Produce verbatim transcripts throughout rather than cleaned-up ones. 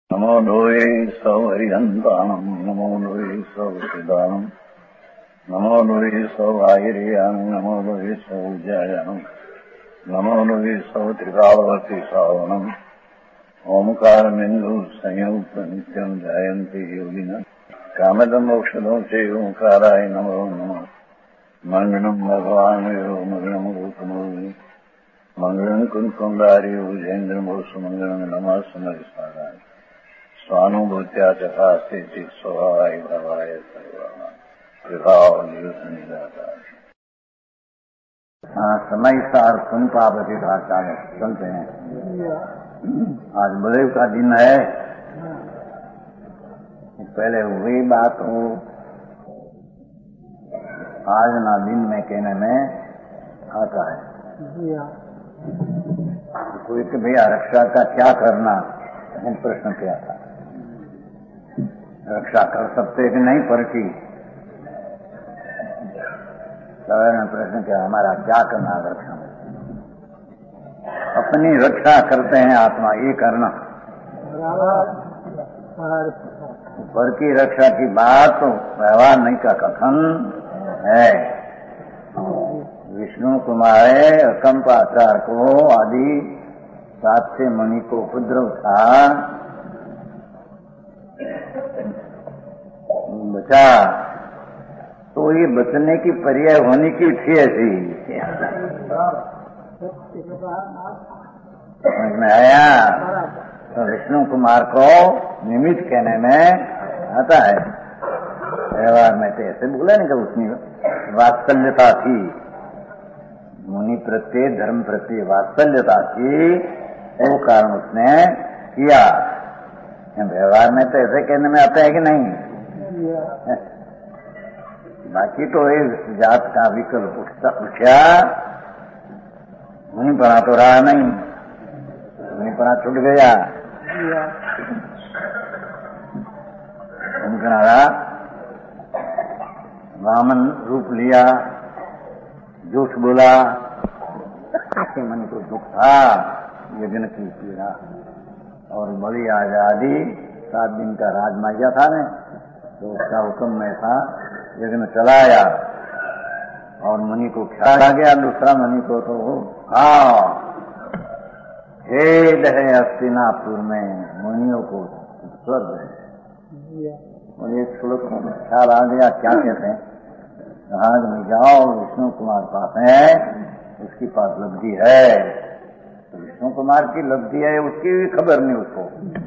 नमो लोये सौहरिहन्तानम् नमो लोये सौहृदानम् नमो लोये सौभागिर्यानम् नमो लोये सौविद्यायानम् नमो लोये सौत्रिकावती सावनम् ओंकारमिन्दु संयुक्त नित्यम् जायन्ति योगिनः कामदम् मोक्षदम् च ओंकाराय नमो नमः मङ्गलम् भगवान् यो मङ्गलम् रूपमोहि मङ्गलम् कुन्कुण्डारि भुजेन्द्रमोसु मङ्गलम् नमः समरिसाराय स्वानुभूत्या चकास्ते चित् स्वभावाय भवाय सर्वभाव समय सार सुन पावती भाषा में चलते हैं। आज बड़े का दिन है। पहले हुई बात हो आज ना दिन में कहने में आता है। कोई कि भैया रक्षा का क्या करना प्रश्न किया था। रक्षा कर सकते कि नहीं पर की ने प्रश्न किया हमारा क्या करना रक्षा में। अपनी रक्षा करते हैं आत्मा ये करना। पर की रक्षा की बात तो व्यवहार नहीं का कथन है। विष्णु कुमार कंपाचार्य को आदि सात से मुनि को उपद्रव था बचा तो ये बचने की पर्याय होने की थी ऐसी समझ में आया। तो विष्णु कुमार को निमित्त कहने में आता है। व्यवहार में तो ऐसे बोला नहीं कि उसमें वात्सल्यता थी मुनि प्रत्ये धर्म प्रत्ये वात्सल्यता थी वो कारण उसने किया। व्यवहार में तो ऐसे कहने में आता है कि नहीं। बाकी तो इस जात का विकल्प उठा मुनि पढ़ा तो रहा नहीं मुनि पढ़ा छूट गया। उनका वामन रूप लिया झूठ बोला ऐसे मन को दुख था यज्ञ की पीड़ा और बड़ी आजादी सात दिन का राजमाया था ने तो उसका हुक्म में था यज्ञ चलाया और मुनि को ख्याल आ गया। दूसरा मुनि को तो हाँ खेद है हस्तिनापुर में मुनियों को स्वर्ग है। और एक श्लोक में ख्याल आ गया क्या कहते हैं जहाज में जाओ विष्णु कुमार पास है उसकी पास लब्धि है। तो विष्णु कुमार की लब्धि है उसकी भी खबर नहीं उसको।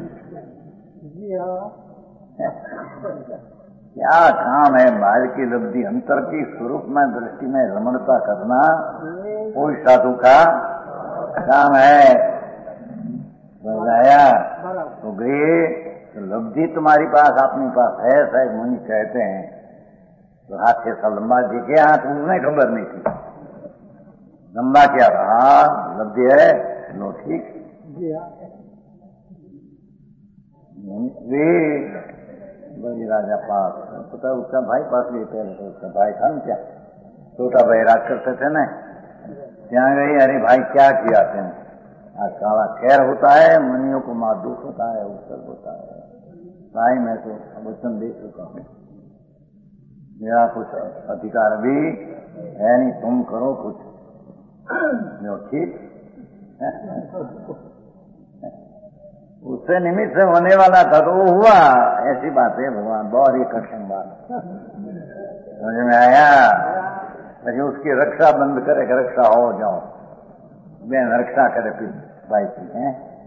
क्या काम है बाहर की लब्धि अंतर की स्वरूप में दृष्टि में रमणता करना कोई साधु का काम है। बताया तो गए तो लब्धि तुम्हारी पास अपने पास है शायद मुनि कहते हैं। तो हाथ छह साल लंबा दिखे हाथ उन्हें खबर नहीं थी लंबा क्या रहा लब्धि है लो ठीक। वे बड़ी राजा पास पता उसका भाई पास भी पहले तो उसका भाई था ना क्या छोटा भाई राज करते थे ना ત્યાં गई अरे भाई क्या किया तुम आज काला खैर होता है मुनियों को मार दुख होता है उत्तर होता है भाई मैं तो वचन दे चुका हूँ मेरा कुछ अधिकार भी है नहीं तुम करो कुछ जो ठीक उससे निमित्त से होने वाला था तो वो हुआ। ऐसी बात है भगवान बहुत ही कठिन बात समझ में आया। लेकिन उसकी रक्षा बंद करे कि रक्षा हो जाओ मैं रक्षा करे फिर भाई की है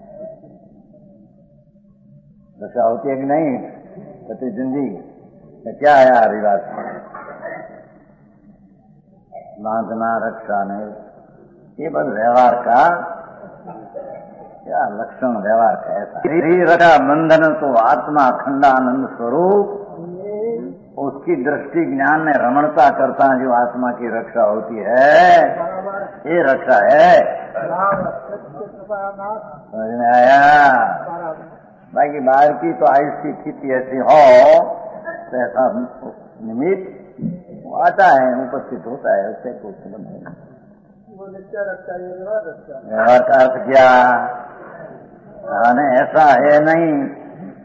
रक्षा होती है कि नहीं पति जिंदगी तो क्या है रिवाज बांधना रक्षा नहीं ये बस व्यवहार का क्या लक्षण व्यवहार का ऐसा। रक्षा बंधन तो आत्मा अखंडानंद स्वरूप उसकी दृष्टि ज्ञान में रमणता करता जो आत्मा की रक्षा होती है ये रक्षा है। समझ में आया। बाकी बाहर की तो ऐसी स्थिति ऐसी हो तो ऐसा निमित्त आता है उपस्थित होता है उससे कुछ संबंध नहीं। व्यवहार का अर्थ क्या? ऐसा है नहीं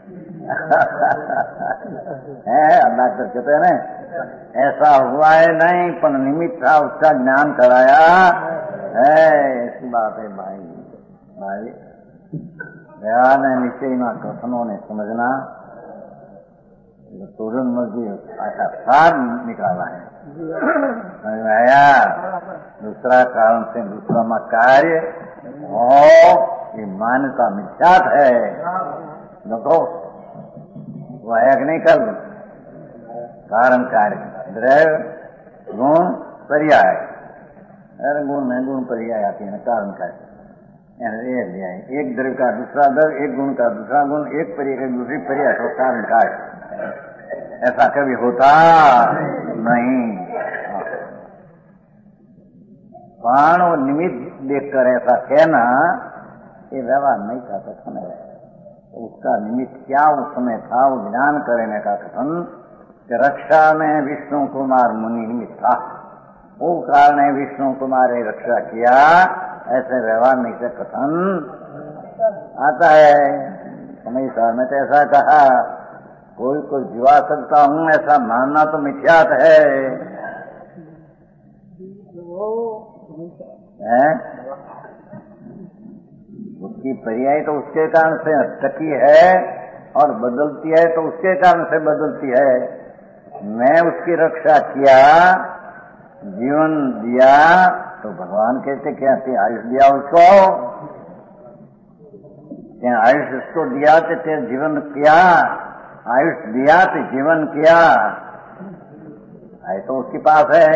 है डॉक्टर कहते हैं ना, ऐसा हुआ है नहीं पर निमित्त था, उसका ज्ञान कराया है। ऐसी बात है भाई। भाई ध्यान है निश्चय ना कथनों ने समझना, तुरंत मर्जी ऐसा सार निकाला है। समझ में आया? दूसरा कारण से दूसरा में कार्य और ये मान्यता मिथ्यात है। देखो वो है कि नहीं? कर कारण कार्य द्रव्य गुण पर्याय, अरे गुण में गुण पर्याय आती है, कारण कार्य एक द्रव्य का दूसरा द्रव्य, एक गुण का दूसरा गुण, एक पर्याय का दूसरी पर्याय, तो कारण कार्य। ऐसा कभी होता नहीं। प्राण और निमित्त देखकर ऐसा कहना ये व्यवहार नहीं का कथन है। उसका निमित्त क्या उस समय था, वो ज्ञान करने का कथन कि रक्षा में विष्णु कुमार मुनि निमित्त था, वो कारण ने विष्णु कुमार ने रक्षा किया, ऐसे व्यवहार नहीं से कथन आता है। समय साहब में तो ऐसा कहा, कोई को जीवा सकता हूं ऐसा मानना तो मिथ्यात है, है? उसकी पर्याय तो उसके कारण से टकी है और बदलती है तो उसके कारण से बदलती है। मैं उसकी रक्षा किया, जीवन दिया, तो भगवान कहते क्या थी? आयुष दिया उसको, क्या आयुष उसको दिया तो तेरे जीवन किया, आयुष दिया तो जीवन किया, आय तो उसके पास है।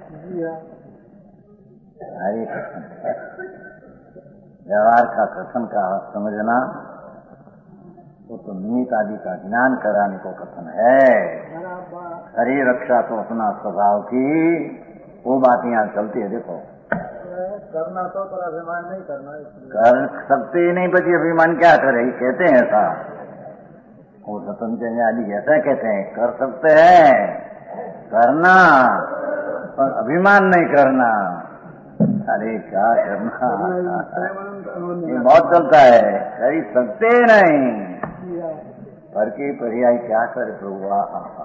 हरे व्यवहार का कथन का समझना वो तो निमित्त आदि का ज्ञान कराने को कथन है। शरीर रक्षा तो अपना स्वभाव की वो बात यहाँ चलती है। देखो करना तो पर अभिमान नहीं करना, कर सकते ही नहीं, बची अभिमान क्या करे? कहते हैं ऐसा, वो स्वतंत्र आदि ऐसा कहते हैं, कर सकते हैं करना पर अभिमान नहीं करना। अरे क्या करना, ये बहुत चलता है, कर सकते नहीं पर की पर्याय क्या करे प्रभु।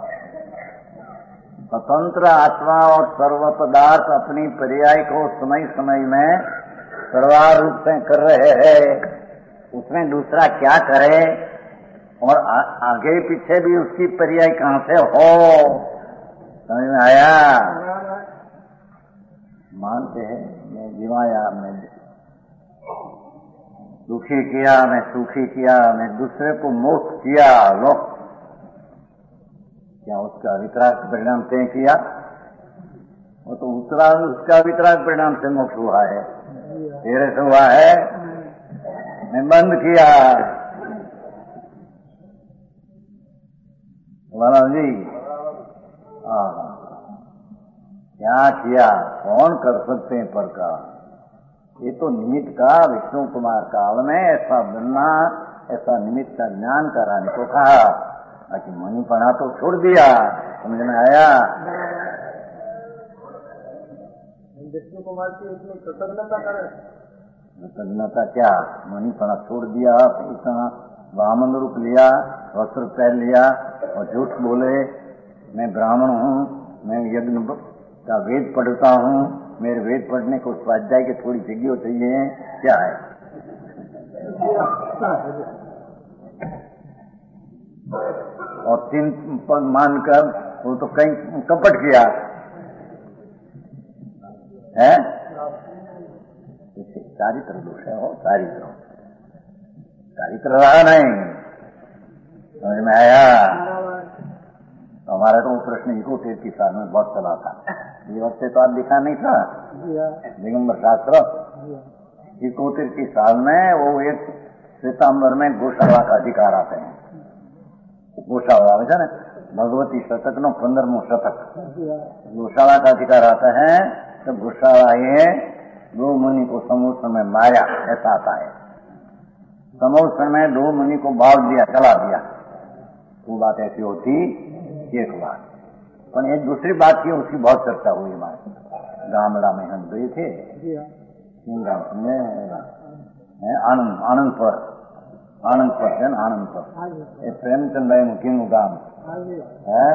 स्वतंत्र आत्मा और सर्व पदार्थ अपनी पर्याय को समय समय में सर्वार रूप से कर रहे हैं, उसमें दूसरा क्या करे और आ, आगे पीछे भी उसकी पर्याय कहां से हो? समझ में आया? मानते हैं मैं जीवाया, मैं दुखी किया, मैं सुखी किया, मैं दूसरे को मोक्ष किया, लो क्या उसका वितराग परिणाम तय किया? वो तो उतरा, उसका वितराग परिणाम से मोक्ष हुआ है, तेरे से हुआ है। मैं बंद किया, वाला जी क्या किया? कौन कर सकते हैं पर का? ये तो निमित्त का विष्णु कुमार काल में ऐसा बनना, ऐसा निमित्त का ज्ञान कराने को कहा, बाकी मणिपणा तो छोड़ दिया। समझ में आया? विष्णु कुमार की इतनी कृतज्ञता करे, कृतज्ञता क्या? मणिपणा छोड़ दिया, इतना ब्राह्मण रूप लिया, वस्त्र पहन लिया और झूठ बोले मैं ब्राह्मण हूँ, मैं यज्ञ का वेद पढ़ता हूँ, मेरे वेद पढ़ने को स्वाध्याय की थोड़ी जगह चाहिए, क्या है? और तीन पद मानकर वो तो कहीं कपट किया है। इसे चारित्र दोष है, हो चारित्र चारित्र रहा नहीं। समझ में आया? तो हमारा तो प्रश्न इकोतेर की साल में बहुत चला था, ये वक्त तो आप दिखा नहीं था दिगंबर शास्त्र। इकोतेर की साल में वो एक श्वेतांबर में गौशाला का अधिकार आते हैं, गौशाला है ना, भगवती शतक नो पंद्रहमो शतक गौशाला का अधिकार आता है। तो गौशाला ये दो मुनि को समुद्र में मारा, ऐसा आता है। समुद्र में दो मुनि को बाल दिया, चला दिया, वो बात ऐसी होती एक बात। पर एक दूसरी बात की उसकी बहुत चर्चा हुई हमारे गामड़ा में, हम गए थे आनंद आनंद पर આણંદ પર છે ને, આણંદ પર એ પ્રેમચંદભાઈનું કીનું ગામ હે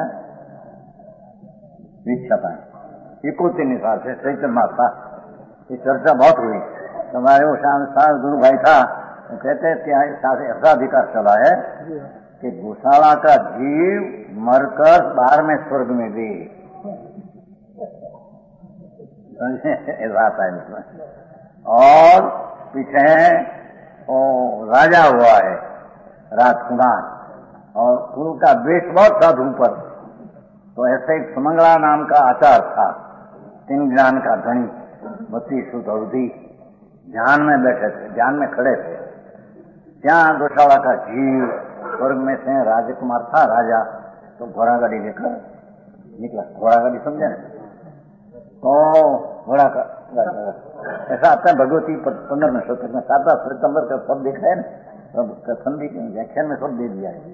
વિક્ષતા इकोतीनी साल से चैत्र मास था, ये चर्चा बहुत हुई। हमारे वो शाम गुरु भाई था, वो कहते हैं कि ऐसा अधिकार चला है कि गौशाला का जीव मरकर बारहवें स्वर्ग में भी ऐसा आता है इसमें। और पीछे वो राजा हुआ है राजकुमार, और उनका वेश बहुत था धूम पर। तो ऐसे एक सुमंगला नाम का आचार था, तीन ज्ञान का धनी, बत्तीस अवधि, ध्यान में बैठे थे, ध्यान में खड़े थे। ત્યાં गौशाला का जीव स्वर्ग में से राजकुमार था राजा, तो घोड़ा गाड़ी लेकर निकला। घोड़ा गाड़ी समझे ना, तो घोड़ा का ऐसा आता है भगवती पंद्रह में सत्र में सात सितंबर का सब देखा है ना, संधि के व्याख्यान में सब दे दिया है।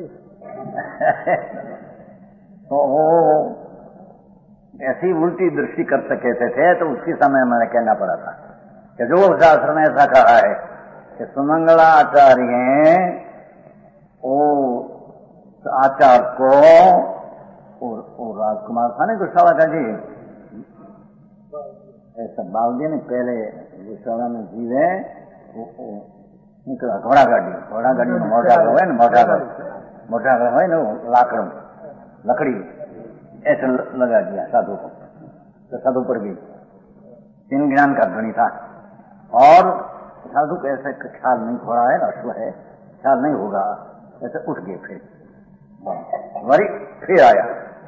तो वो ऐसी उल्टी दृष्टि कर सके थे, तो उसके समय मैंने कहना पड़ा था कि जो शास्त्र ने ऐसा कहा है कि सुमंगलाचार्य वो आचार को और, और राजकुमार था ना गौशाला का जी, ऐसा बाबूजी ने पहले गौशाला में जीवे निकला घोड़ा गाड़ी, घोड़ा गाड़ी में मोटा है ना, मोटा मोटा है ना, लाकड़ लकड़ी ऐसे लगा दिया साधु को, तो साधु पर भी तीन ज्ञान का ध्वनि था। और साधु को ऐसे ख्याल नहीं, घोड़ा है अश्व है, ख्याल नहीं होगा, ऐसे उठ गए। फिर वही फिर आया,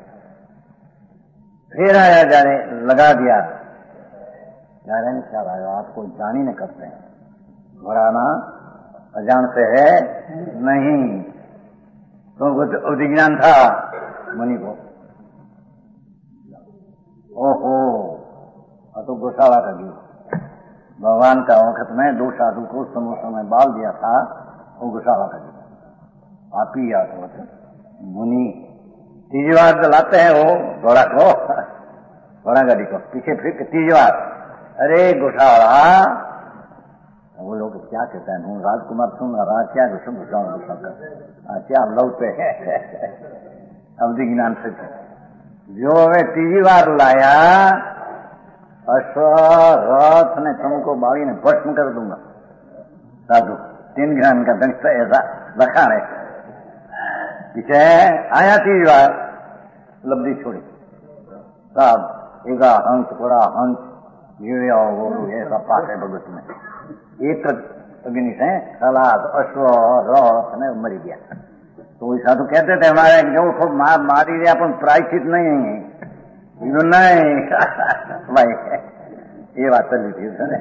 फिर आया जाने लगा दिया, जाने नहीं ख्याल आया, आप कोई जान ही नहीं करते हैं, घोड़ा ना अजान से है नहीं, तो विज्ञान था मुनि को। ओहो, तो गौशाला का जीव भगवान का वक्त में दो साधु को समोसा में बाल दिया था, वो गौशाला का जीव आप ही याद हो। मुनि तीसरी बार लाते हैं वो घोड़ा को, घोड़ा गाड़ी को पीछे फिर तीसरी बार, अरे गौशाला, वो लोग क्या कहते हैं, राजकुमार सुन रहा क्या क्या लौटे अवधि ज्ञान से जो हमें तीसरी बार लाया, अश्व रथ ने तुमको बाड़ी ने भस्म कर दूंगा। साधु तीन ज्ञान का दंश ऐसा रखा है, पीछे आया तीसरी बार, लब्धि छोड़ी साहब, एगा हंस घोड़ा हंस ये ऐसा पाठ है भगवत में। एक अग्नि से सलाद अश्व रथ ने मरी गया। तो वही साधु कहते थे हमारे जो खूब मार मारी दिया, अपन प्रायश्चित नहीं नहीं भाई, ये बात चल रही थी उसने,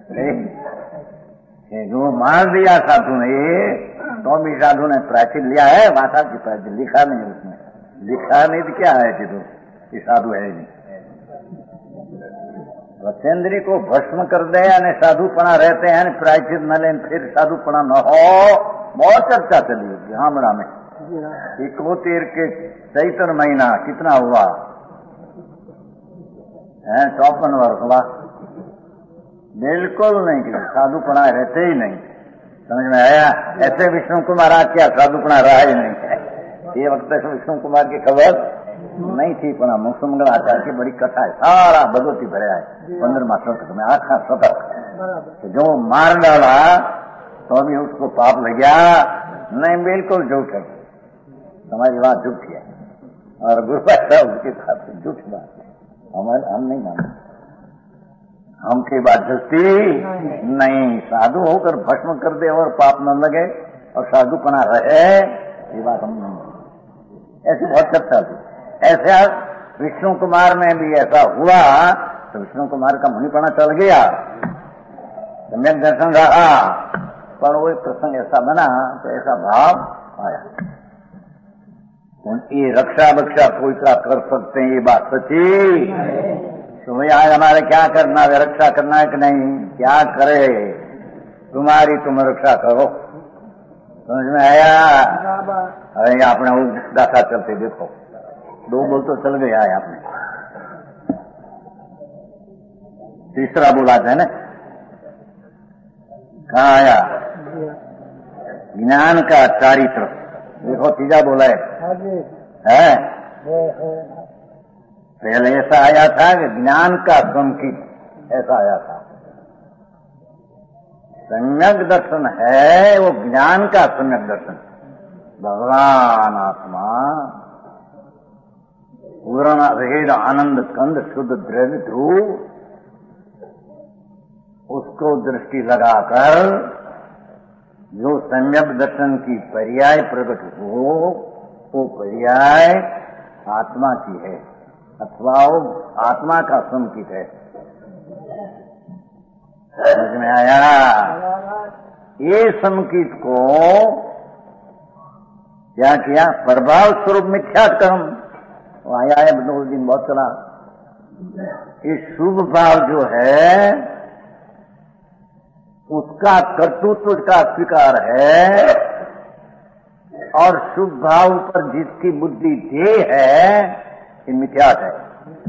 जो मार दिया साधु ने, तो भी साधु ने प्रायश्चित लिया है, माता की प्रायश्चित लिखा नहीं उसमें, लिखा नहीं तो क्या है कि तो ये साधु है नहीं। वसेंद्री को भस्म कर दे यानी साधुपना रहते हैं, प्रायश्चित न लें फिर साधुपना न हो, बहुत चर्चा चली होगी हामड़ा में। इकोतेर के चैत्र महीना कितना हुआ है, चौपन वर्ष हुआ, बिल्कुल नहीं कि साधुपना रहते ही नहीं, समझ में आया। ऐसे विष्णु कुमार आज क्या साधुपना रहा ही नहीं है, ये वक्त विष्णु कुमार की खबर नहीं थी, पर सुमंगलाचार्य की बड़ी कथा है, सारा भगवती भरे है पंद्रह श्लोक में, आखा सतर्क जो मार डाला तो भी उसको पाप लग गया नहीं, बिल्कुल झूठ है, हमारी बात झूठी है, और गुरु साहब उसके साथ झूठी बात है, हमारे हम नहीं मानते, हमकी बात झूठी नहीं। साधु होकर भस्म कर दे और पाप न लगे और साधुपना रहे, ये बात हम नहीं मानते। ऐसी बहुत चर्चा थी, ऐसा विष्णु कुमार में भी ऐसा हुआ, तो विष्णु कुमार का मुनिपना चल गया, सम्यक दर्शन रहा, पर वो प्रसंग ऐसा बना तो ऐसा भाव आया, ये रक्षा बक्षा कोई क्या कर सकते हैं, ये बात सच्ची। तो भाई आज हमारे क्या करना है, रक्षा करना है कि नहीं, क्या करे, तुम्हारी तुम रक्षा करो, समझ में आया। अरे आपने वो गाथा चलते देखो, दो बोल तो चल गया है आपने, तीसरा बोला था ना, कहाँ आया, ज्ञान का चारित्र। देखो तीजा बोला है, हाँ जी, है? है, है। पहले ऐसा आया था कि ज्ञान का संकित, ऐसा आया था। सम्यक दर्शन है वो ज्ञान का सम्यक दर्शन। भगवान आत्मा पूर्ण भेद आनंद कंद शुद्ध द्रव्य ध्रुव, उसको दृष्टि लगाकर जो सम्यक दर्शन की पर्याय प्रकट हो, वो पर्याय आत्मा की है अथवा वो आत्मा का संकित है। समझ में आया? ये संकित को क्या किया? प्रभाव स्वरूप मिथ्यात कर्म। वो आया है दो दिन बहुत चला। ये शुभ भाव जो है उसका कर्तृत्व का स्वीकार है, और शुभ भाव पर जिसकी बुद्धि दे है ये मिथ्यात है।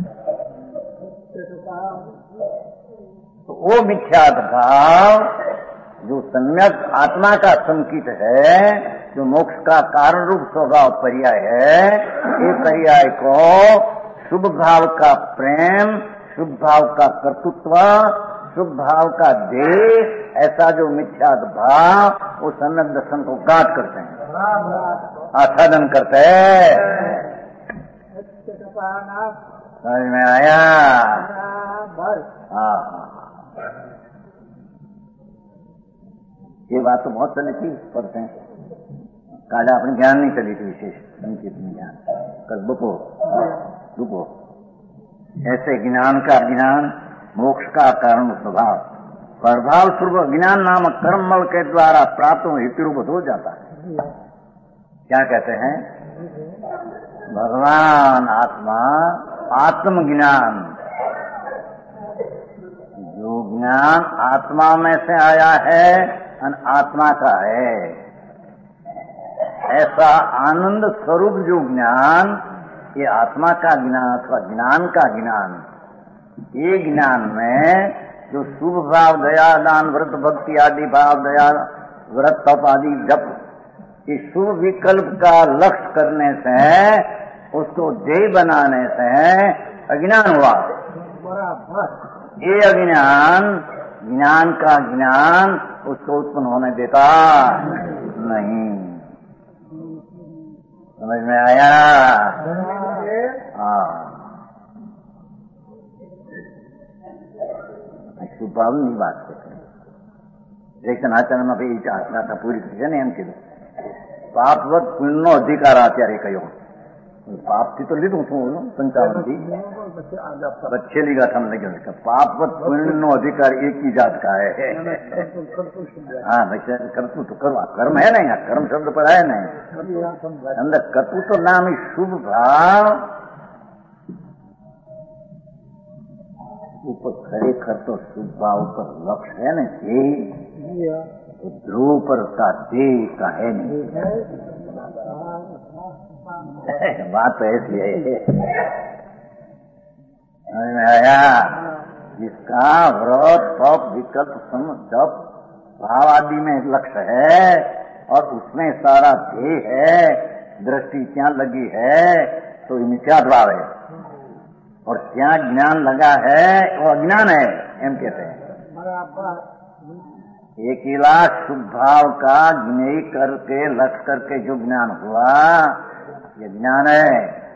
तो वो मिथ्यात भाव जो सम्यक आत्मा का संकित है, जो मोक्ष का कारण रूप स्वभाव पर्याय है, ये पर्याय को शुभ भाव का प्रेम, शुभ भाव का कर्तृत्व, शुभ भाव का देह, ऐसा जो मिथ्यात भाव वो सम्यक दर्शन को गांठ करते हैं, आच्छादन करते हैं। समझ में आया? हाँ, ये बात तो बहुत चली थी, पढ़ते हैं। काला अपनी ज्ञान नहीं चली थी विशेष संकेत में ज्ञान कल बुको रुको। ऐसे ज्ञान का ज्ञान मोक्ष का कारण स्वभाव प्रभाव स्वरूप ज्ञान नामक कर्मल के द्वारा प्राप्त हेतुरूप हो जाता है। क्या कहते हैं? भगवान आत्मा आत्मज्ञान, जो ज्ञान आत्मा में से आया है आत्मा का है, ऐसा आनंद स्वरूप जो ज्ञान, ये आत्मा का ज्ञान अथवा ज्ञान का ज्ञान, ये ज्ञान में जो शुभ भाव, दया, दान, व्रत, भक्ति आदि भाव, दया, व्रत, तप आदि जप, इस शुभ विकल्प का लक्ष्य करने से, उसको ध्येय बनाने से अज्ञान हुआ। ये अज्ञान ज्ञान का ज्ञान उसको उत्पन्न होने देता नहीं। समझ में आया? हाँ, सुभाव नहीं बात करते। एक आचरण में भाई आचना था पूरी थी ने एम कीधुं पापवत पुण्यનો અધિકાર અત્યારે કયો પાપથી તો લીધું છું પંચાવન થી बच्चे लीगा था लगे पापवत पुण्यનો अधिकार एक ही जात का है। हाँ बच्चे कर्तु तो करवा कर्म है ना, यहाँ कर्म शब्द पर है ना, अंदर कर्तु तो नाम ही शुभ भाव ऊपर खरेखर तो शुभ भाव पर लक्ष्य है ना, तो ध्रुव पर का देह का है नहीं। बात तो ऐसी है। समझ में आया? जिसका व्रत तप विकल्प सम जप भाव आदि में लक्ष्य है और उसमें सारा देह है, दृष्टि क्या लगी है, तो मिथ्या भाव है, और क्या ज्ञान लगा है वो अज्ञान है, एम कहते हैं। अकेला शुभ भाव का ज्ञेय करके लक्ष्य करके जो ज्ञान हुआ ये ज्ञान है।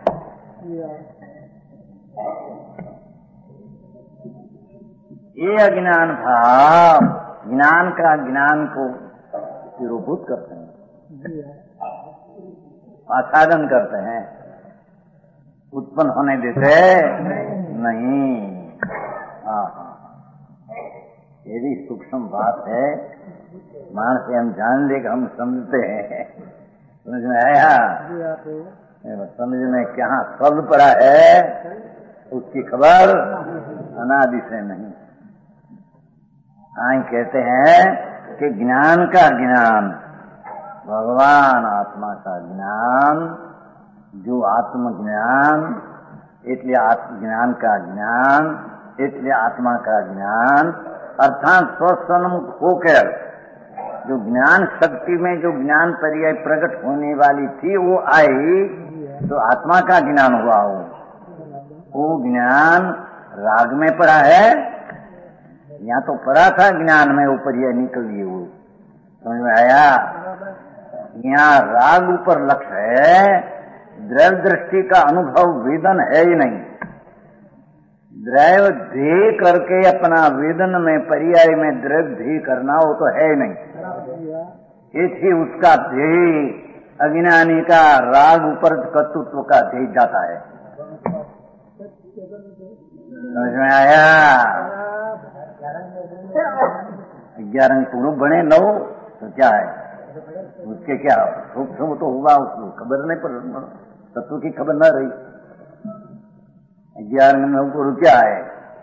ये अज्ञान भाव ज्ञान का ज्ञान को तिरोभूत करते हैं, आच्छादन करते हैं, उत्पन्न होने देते नहीं। हाँ हाँ, ये भी सूक्ष्म बात है, मान से हम जान ले हम समझते हैं। समझ में आया? समझ में क्या शब्द पड़ा है उसकी खबर अनादि से नहीं। आई कहते हैं कि ज्ञान का ज्ञान, भगवान आत्मा का ज्ञान, जो आत्मज्ञान, इसलिए आत्मज्ञान का ज्ञान, इसलिए आत्मा का ज्ञान, अर्थात स्वस्वन्मुख होकर जो ज्ञान शक्ति में जो ज्ञान पर्याय प्रकट होने वाली थी वो आई, तो आत्मा का ज्ञान हुआ। हो वो ज्ञान राग में पड़ा है, यहाँ तो पड़ा था ज्ञान में, वो पर्याय निकल लिए। वो समझ में आया? यहाँ राग ऊपर लक्ष्य है, द्रव्य दृष्टि का अनुभव वेदन है ही नहीं। द्रव्य ध्येय करके अपना वेदन में पर्याय में द्रव्य ध्येय करना वो तो है ही नहीं। ये थी उसका ध्येय, अज्ञानी का राग ऊपर कर्तृत्व का ध्येय जाता है। समझ में आया? ग्यारह पूर्व बने नौ तो क्या है उसके, क्या सुख सुख तो हुआ, उसको खबर नहीं पड़, तत्व की खबर न रही। ग्यारह नौ पूर्व क्या है?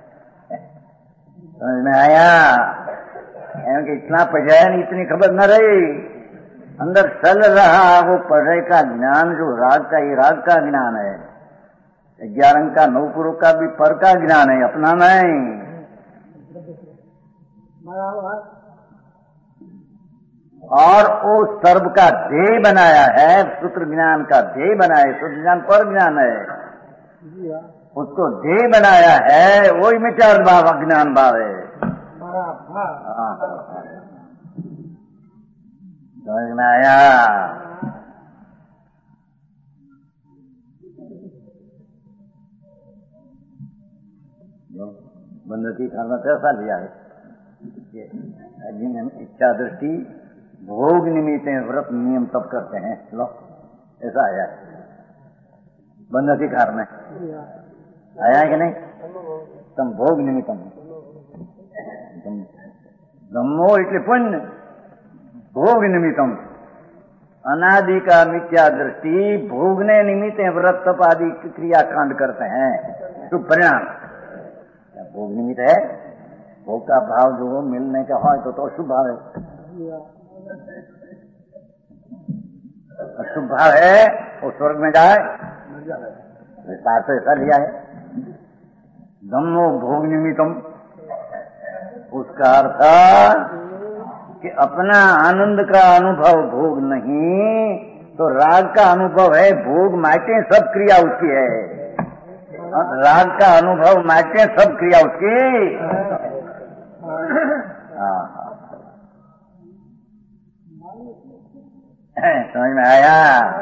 समझ में आया? कि इतना पढ़ाया नहीं, इतनी खबर न रही, अंदर चल रहा वो पढ़ाई का ज्ञान, जो राग का, ये राग का ज्ञान है। ग्यारह का नौ पूर्व का भी पर का ज्ञान है, अपना नहीं। और वो सर्व का ध्येय बनाया है, सूत्र ज्ञान का ध्येय बनाया है। सूत्र ज्ञान पर ज्ञान है, उसको ध्येय बनाया है, वही विचार भाव अज्ञान भाव है। समझ में आया? बंदती करना कैसा लिया है? इच्छा दृष्टि भोग निमित्त व्रत नियम तब करते हैं। लो ऐसा आया बंदती कार में आया कि नहीं? तुम भोग निमित्तम तुम धम्मो इतने पुण्य भोग निमित्तम, अनादि का मिथ्या दृष्टि भोगने निमित्त व्रत तप आदि क्रिया कांड करते हैं। शुभ परिणाम भोग निमित्त है। भोग का भाव जो मिलने का हो तो, तो शुभ भाव है, शुभ भाव है, वो स्वर्ग में जाए, विस्तार तो ऐसा लिया है। धम्मो भोग निमित्तम, उसका अर्थ कि अपना आनंद का अनुभव भोग नहीं, तो राग का अनुभव है। भोग माटे सब क्रिया उसकी है, राग का अनुभव माटे सब क्रिया उसकी। समझ में आया?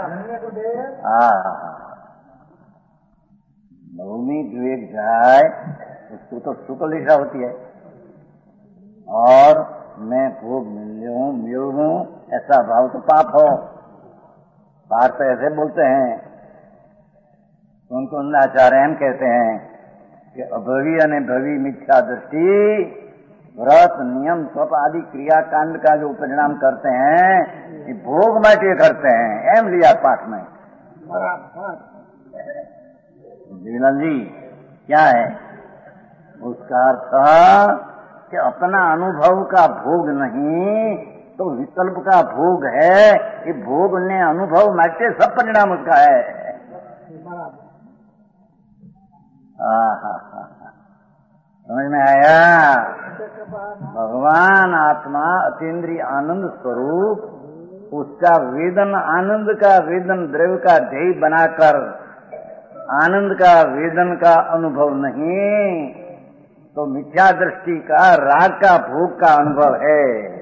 हाँ, भूमि द्वेग जाए उसको तो शुक्ल दिशा होती है, और मैं भोग मिल हूँ मिल हूँ ऐसा भाव तो पाप हो। बाहर तो ऐसे बोलते हैं, उनको आचार्य हम कहते हैं कि अभवी अने भवी मिथ्या दृष्टि व्रत नियम तप आदि क्रिया कांड का जो परिणाम करते हैं, ये भोग माटे करते हैं। एम लिया पाठ में जीवन जी क्या है उसका अर्थ कि अपना अनुभव का भोग नहीं, तो विकल्प का भोग है। ये भोग ने अनुभव माटे सब परिणाम उसका है। समझ में आया? भगवान आत्मा अतीन्द्रिय आनंद स्वरूप, उसका वेदन आनंद का वेदन द्रव्य का ध्येय बनाकर आनंद का वेदन का अनुभव नहीं, तो मिथ्या दृष्टि का राग का भोग का अनुभव है।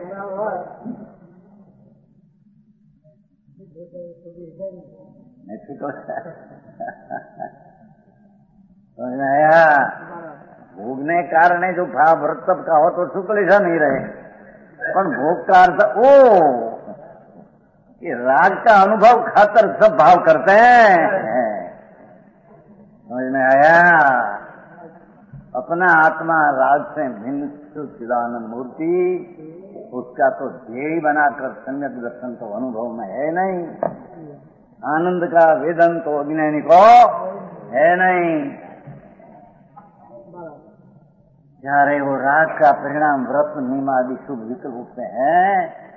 समझ में आया? भोगने कारण जो भाव व्रत का हो तो शुक्ल ऐसा नहीं रहे, पर भोग का अर्थ ओ ये राग का अनुभव खातर सब भाव करते हैं। समझ में आया? अपना आत्मा राग से भिन्न चिदानंद मूर्ति, उसका तो ध्येय बनाकर सम्यक दर्शन तो अनुभव में है नहीं। आनंद का वेदन तो अज्ञानी को है नहीं। જ્યારે वो राग का परिणाम व्रत नियम आदि शुभ विकल्प होते हैं,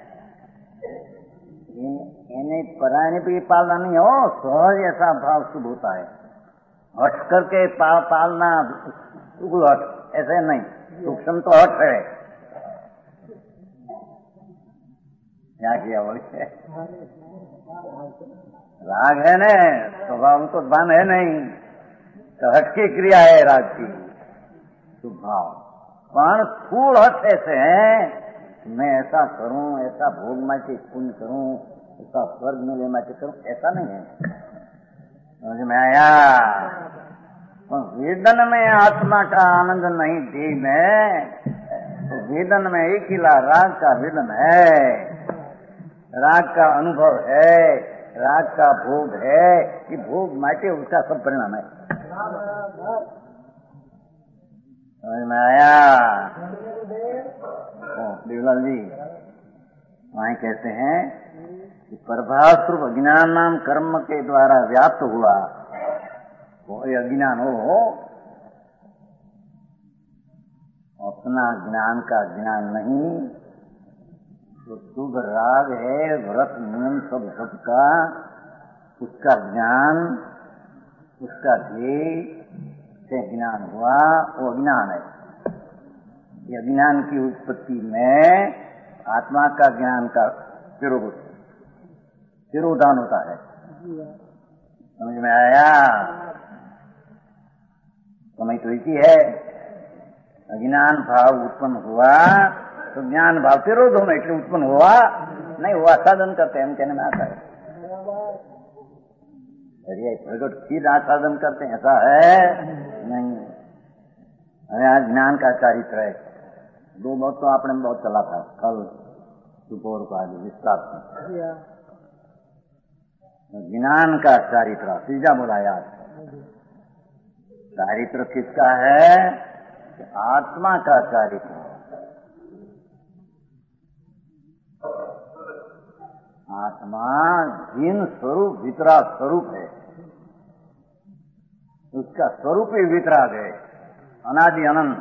इन्हें परायण भी पालना नहीं हो, सहज ऐसा भाव शुभ होता है। हट करके पाल, पालना शुक्ल हट ऐसे नहीं, सूक्ष्म तो हट है। क्या किया बोलिए? राग है न, स्वभाव तो भान है नहीं, तो हटकी क्रिया है राग की, स्वभाव। पर स्थूल अर्थ ऐसे है, मैं ऐसा करूं, ऐसा भोग माचे पुण्य करूं, ऐसा स्वर्ग में ले माचे करूं, ऐसा नहीं है। समझ में आया? वेदन में आत्मा का आनंद नहीं देह में, तो वेदन में एक हिला राग का वेदन है, राग का अनुभव है, राग का भोग है, कि भोग माटे उसका सब परिणाम है। समझ में आया? देवलाल जी वहां कहते हैं कि प्रभाव स्वरूप अज्ञान नाम कर्म के द्वारा व्याप्त हुआ, कोई अज्ञान हो, अपना ज्ञान का ज्ञान नहीं, तो शुभ राग है, व्रत नियम सब सबका, उसका ज्ञान, उसका ध्येय से ज्ञान हुआ, वो अज्ञान है। ये अज्ञान की उत्पत्ति में आत्मा का ज्ञान का तिरोधान होता है। समझ में आया? समय तो इसी है, अज्ञान भाव उत्पन्न हुआ तो ज्ञान भाव तिरोध होने के लिए उत्पन्न हुआ, नहीं हुआ साधन करते हम कहने में आता है। अरे प्रगट चीज आसाधन करते हैं, ऐसा है नहीं। अरे आज ज्ञान का चारित्र है, दो बहुत तो आपने बहुत चला था कल दोपहर को, आज विस्तार से ज्ञान का चारित्र तीजा बोला याद। चारित्र किसका है? आत्मा का चारित्र। आत्मा जिन स्वरूप वितराग स्वरूप है, उसका स्वरूप ही वितराग है, अनादि अनंत।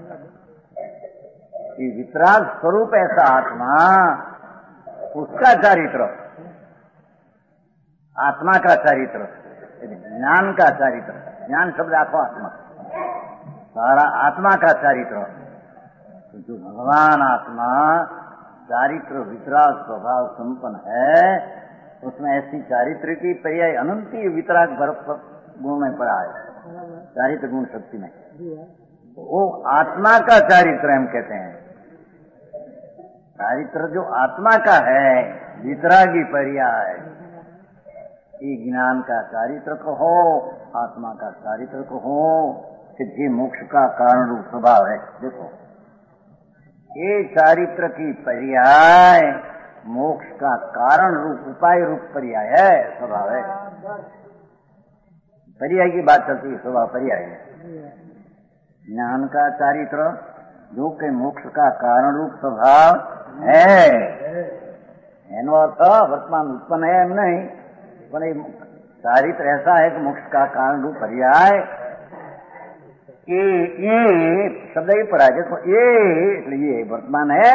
ये वितराग स्वरूप ऐसा आत्मा, उसका चारित्र, आत्मा का चारित्र, ज्ञान का चारित्र, ज्ञान शब्द आत्मा, आत्मा सारा आत्मा का चारित्र। तो जो भगवान आत्मा चारित्र वितराग स्वभाव संपन्न है, उसमें ऐसी चारित्र की पर्याय अनंती वितराग गुण में पड़ा है, चारित्र गुण शक्ति में। वो आत्मा का चारित्र हम कहते हैं। चारित्र जो आत्मा का है, वितरागी पर्याय, ये ज्ञान का चारित्र कहो, आत्मा का चारित्र कहो, कि ये मोक्ष का कारण रूप स्वभाव है। देखो ये चारित्र की पर्याय मोक्ष का कारण रूप उपाय रूप पर्याय है, स्वभाव है। पर्याय की बात चलती है, स्वभाव पर्याय है। ज्ञान का चारित्र जो कि मोक्ष का कारण रूप स्वभाव है, एनो अर्थ वर्तमान उत्पन्न है एम नहीं, પણ ચારિત્ર ऐसा है कि मोक्ष का कारण रूप पर्याय। ये ये शब्द ही पर आ गया, तो ये ये वर्तमान है।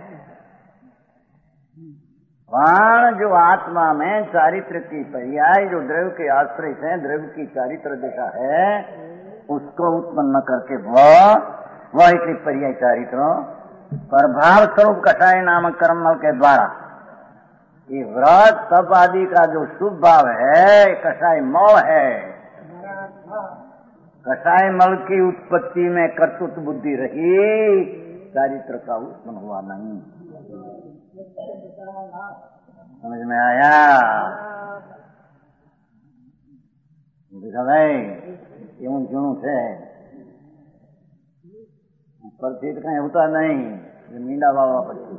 प्राण जो आत्मा में चारित्र की पर्याय, जो द्रव्य के आश्रय है, द्रव्य की चारित्र दिशा है, उसको उत्पन्न करके वह वह इतनी पर्याय चारित्र प्रभाव स्वरूप कषाय नामक कर्म के द्वारा ये व्रत तप आदि का जो शुभ भाव है, कषाय मल है। कषाय मल की उत्पत्ति में कर्तृत्व बुद्धि रही, चारित्र का उत्पन्न हुआ नहीं। समझ में आया? देखा भाई क्यों क्यों से प्रतीत कहीं होता नहीं, ये मींडा बाबा पट्टी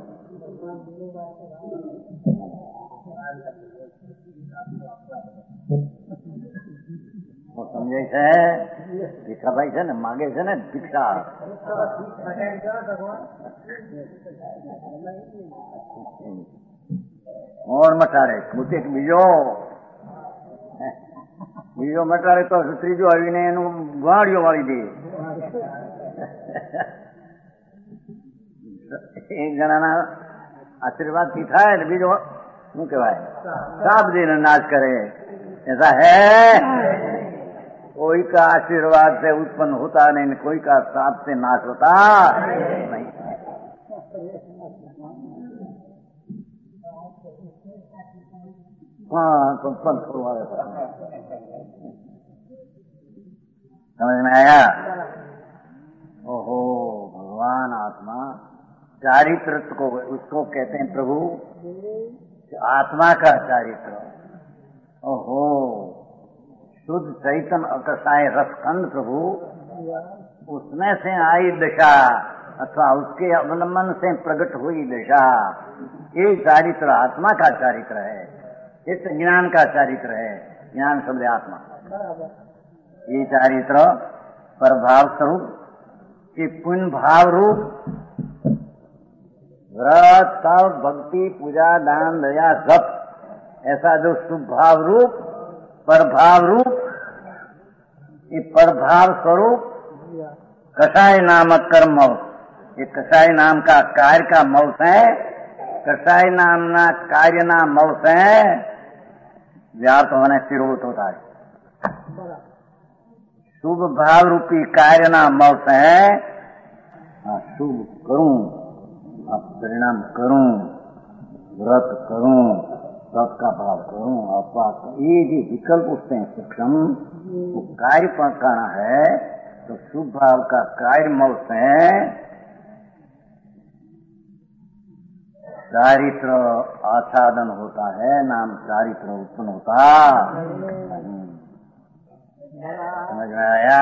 वो समझे છે ભીખાભાઈ છે ને માગે છે ને ભિક્ષા और મટાડે મુતે બીજો બીજો મટાડે તો ત્રીજો આવીને એનું ગાડીઓ વાળી દે. એક જણાના આશીર્વાદ થી થાય ને બીજો શું કહેવાય સાપ દઈને નાશ કરે. ऐसा है कोई का आशीर्वाद से उत्पन्न होता नहीं, कोई का साप से नाश होता नहीं. हाँ तो पंथ वाले समझ में आया? ओहो भगवान आत्मा चारित्र को उसको कहते हैं प्रभु आत्मा का चारित्र। ओहो शुद्ध चैतन्य अकसाय रसखंड प्रभु उसमें से आई दशा अथवा उसके अवलंबन से प्रकट हुई दशा, ये चारित्र आत्मा का चारित्र है, इस ज्ञान का चारित्र है। ज्ञान शब्द आत्मा, ये चारित्र प्रभाव स्वरूप कि पुण्य भाव रूप व्रत तप भक्ति पूजा दान दया जप ऐसा जो शुभ भाव रूप प्रभाव रूप ये प्रभाव स्वरूप कषाय नामक कर्म मौत, ये कषाय नाम का कार्य का मौत है। कषाय नाम ना कार्य नाम मौत है, व्याप्त होने स्थिरोत होता है। शुभ भाव रूपी कार्य नाम मौत है। शुभ करूं अब परिणाम करूं, व्रत करूं, तप का भाव करूं, अपवास, ये जो विकल्प उठते हैं सूक्ष्म वो कार्य पर करना है। तो शुभ भाव का कार्य मौत है। चारित्र आच्छादन होता है, नाम चारित्र उत्पन्न होता। समझ में आया?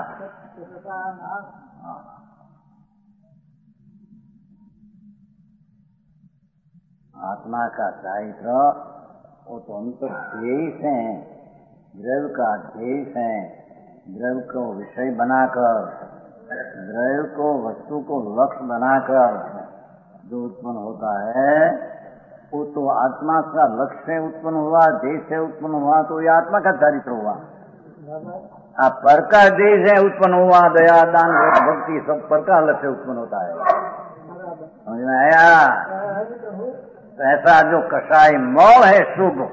आत्मा का चारित्र वो तो अंतर ध्येय है, द्रव्य का ध्येय है। द्रव्य को विषय बनाकर, द्रव्य को वस्तु को लक्ष्य बनाकर जो उत्पन्न होता है वो तो आत्मा का लक्ष्य से उत्पन्न हुआ, देश से उत्पन्न हुआ, तो ये आत्मा का चारित्र हुआ। आप पर का देश है उत्पन्न हुआ, दया दान भक्ति सब पर का लक्ष्य उत्पन्न होता है। समझ में आया? तो ऐसा जो कषाय मौल है, शुभ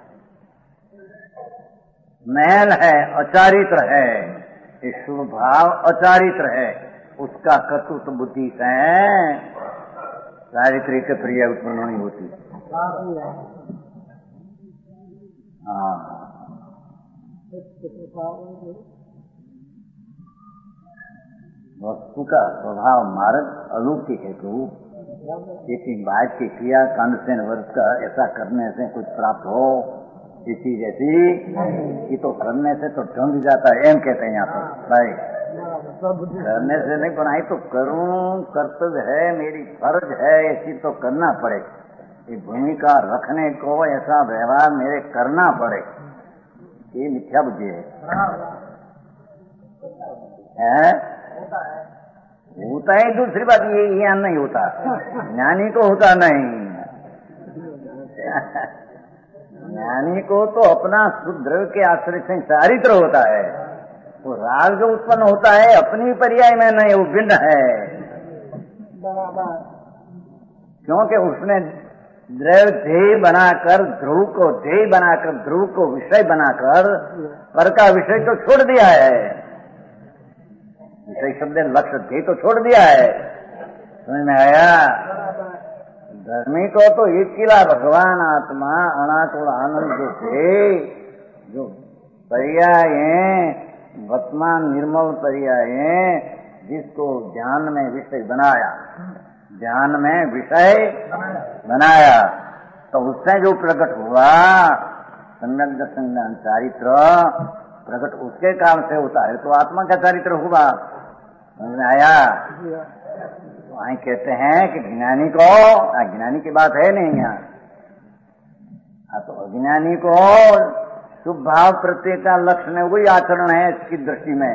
मैल है, अचारित्र है, ये शुभ भाव अचारित्र है, उसका कर्तृत्व बुद्धि से चारित्रिक प्रिय उत्पन्न नहीं होती। हाँ वस्तु का स्वभाव मार्ग अलौकिक है प्रभु। किसी बात की क्रिया कांड से वर्ष का ऐसा करने से कुछ प्राप्त हो इसी जैसी ये तो करने से तो ढंग जाता है, एम कहते हैं यहाँ पर भाई। करने से नहीं बनाई तो करूं, कर्तव्य है, मेरी फर्ज है, ऐसी तो करना पड़े। ये भूमिका रखने को ऐसा व्यवहार मेरे करना पड़े, ये मिथ्या बुद्धि है। है? होता है। दूसरी बात ये ज्ञान नहीं होता, ज्ञानी को होता नहीं। ज्ञानी को तो अपना शुद्ध द्रव्य के आश्रय से चारित्र होता है। वो राग जो उत्पन्न होता है अपनी पर्याय में नहीं, वो भिन्न है। क्योंकि उसने द्रव्य ध्येय बनाकर ध्रुव को ध्येय बनाकर ध्रुव को विषय बनाकर पर का विषय तो छोड़ दिया है। विषय शब्द लक्ष्य ध्येय तो छोड़ दिया है। समझ में आया? धर्मी को तो एक किला भगवान आत्मा अनाकुल आनंद जो थे, जो पर्याय वर्तमान निर्मल पर्याय जिसको ध्यान में विषय बनाया, ध्यान में विषय बनाया, तो उससे जो प्रकट हुआ सम्यक दर्शन ज्ञान चारित्र प्रकट उसके काम से होता है, तो आत्मा का चारित्र हुआ। समझ में आया? वहीं कहते हैं कि ज्ञानी को, अज्ञानी की बात है नहीं यहाँ, तो अज्ञानी को शुभ भाव प्रत्यय का लक्षण वही आचरण है इसकी दृष्टि में।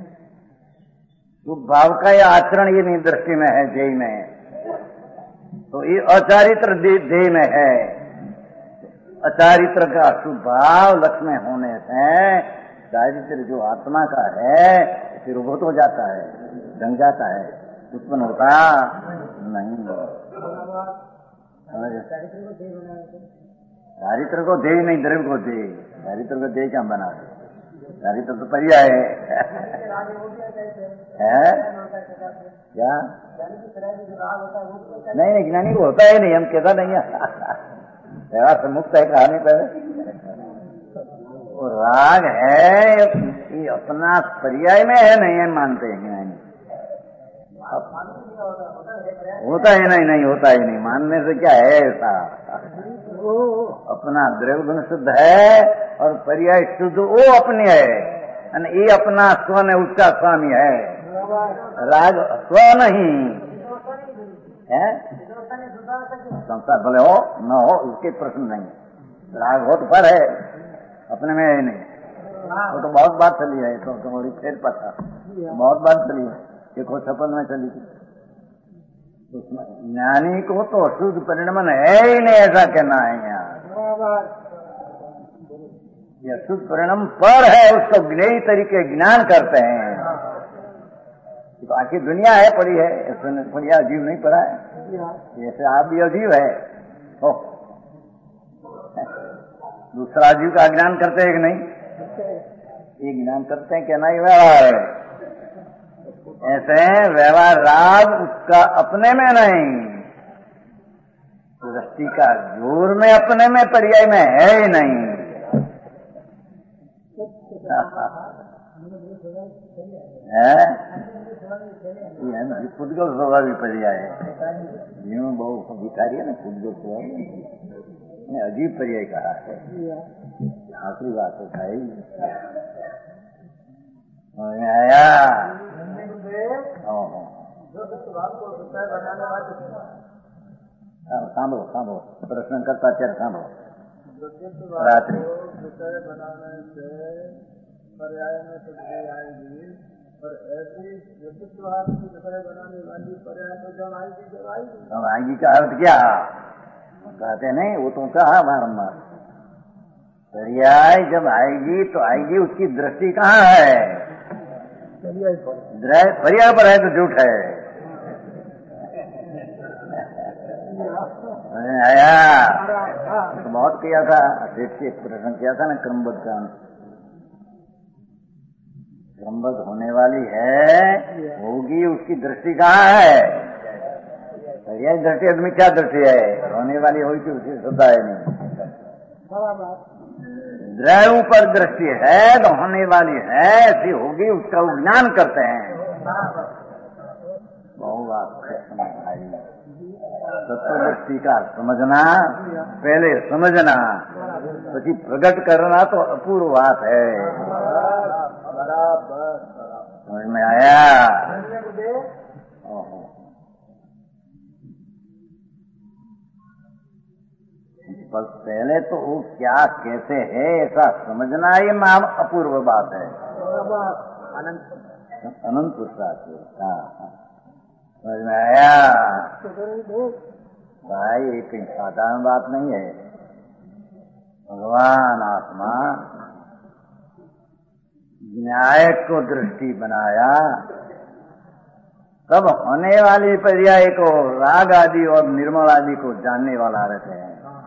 शुभ भाव का यह आचरण ये नहीं दृष्टि में है, ध्येय में, तो ये अचारित्र ध्येय में है। अचारित्र का शुभ भाव लक्ष्य में होने से चारित्र जो आत्मा का है फिर उभूत हो जाता है, जंग जाता है, उत्पन्न होता नहीं। चारित्र को दे नहीं, द्रव्य को दे। चारित्र को दे क्या बना? चारित्र तो पर्याय है। है क्या? नहीं नहीं, ज्ञानी को होता है नहीं, हम कहता नहीं है। व्यवहार से मुक्त है कहा नहीं पहले। वो राग है ये अपना पर्याय में है, नहीं है मानते हैं नहीं, होता ही नहीं, नहीं होता ही नहीं, मानने से क्या है ऐसा। अपना द्रव्य गुण शुद्ध है और पर्याय शुद्ध वो अपनी है, ये अपना स्वन है, उसका स्वामी है। राग स्व नहीं है, संसार भले हो न हो उसके प्रश्न नहीं, राग हो तो पर है, अपने में है नहीं। वो तो बहुत बात चली है, तो तुम्हारी फिर पता बहुत बात चली है, एक हो छप्पन में चली थी। ज्ञानी को तो अशुद्ध परिणमन है ही नहीं, ऐसा कहना है यहाँ। ये अशुद्ध परिणाम पर है, उसको ज्ञेय तरीके ज्ञान करते हैं। तो आखिर दुनिया है पड़ी है, पड़ी अजीब नहीं पड़ा है, जैसे आप भी अजीब है हो। दूसरा जीव का ज्ञान करते हैं कि नहीं? ये ज्ञान करते हैं क्या? नहीं, व्यवहार है ऐसे व्यवहार राग उसका अपने में नहीं, दृष्टि का जोर में अपने में पर्याय में है ही नहीं। है पुद्गल स्वभाव भी पर्याय है, जीव बहु भिखारी है ना, पुद्गल स्वभाव ने अजीब पर्याय कहा है। आखिरी बात है भाई, आया सांभो सांभो प्रश्न करता चल सांभो। रात्रि बनाने से पर्याय में तब्दीली आएगी, और ऐसी व्यक्तित्व की विषय बनाने वाली पर्याय तो जब आएगी जब आएगी जब आएगी का अर्थ क्या कहते नहीं, वो तो कहा बारम्बार, पर्याय जब आएगी तो आएगी, उसकी दृष्टि कहाँ है? पर्याय पर है तो झूठ है। आया तो बहुत किया था, सेठ से प्रश्न किया था ना, क्रमबद्ध का क्रमबद्ध होने वाली है, होगी, उसकी दृष्टि कहाँ है? पर्याय दृष्टि आदमी क्या दृष्टि है? होने वाली होगी कि उसकी श्रद्धा है नहीं। द्रव्य पर दृष्टि है तो होने वाली है, ऐसी होगी, उसका ज्ञान करते हैं। बहुत भाई तत्व दृष्टि का समझना, पहले समझना પછી प्रकट करना तो अपूर्व बात है। समझ में आया? बस पहले तो वो क्या कैसे है ऐसा समझना ही नाम अपूर्व बात है। अनंत पुरुषार्थ। समझ में आया भाई? ये कहीं साधारण बात नहीं है। भगवान आत्मा न्याय को दृष्टि बनाया, तब होने वाली पर्याय को राग आदि और निर्मल आदि को जानने वाला रहते हैं।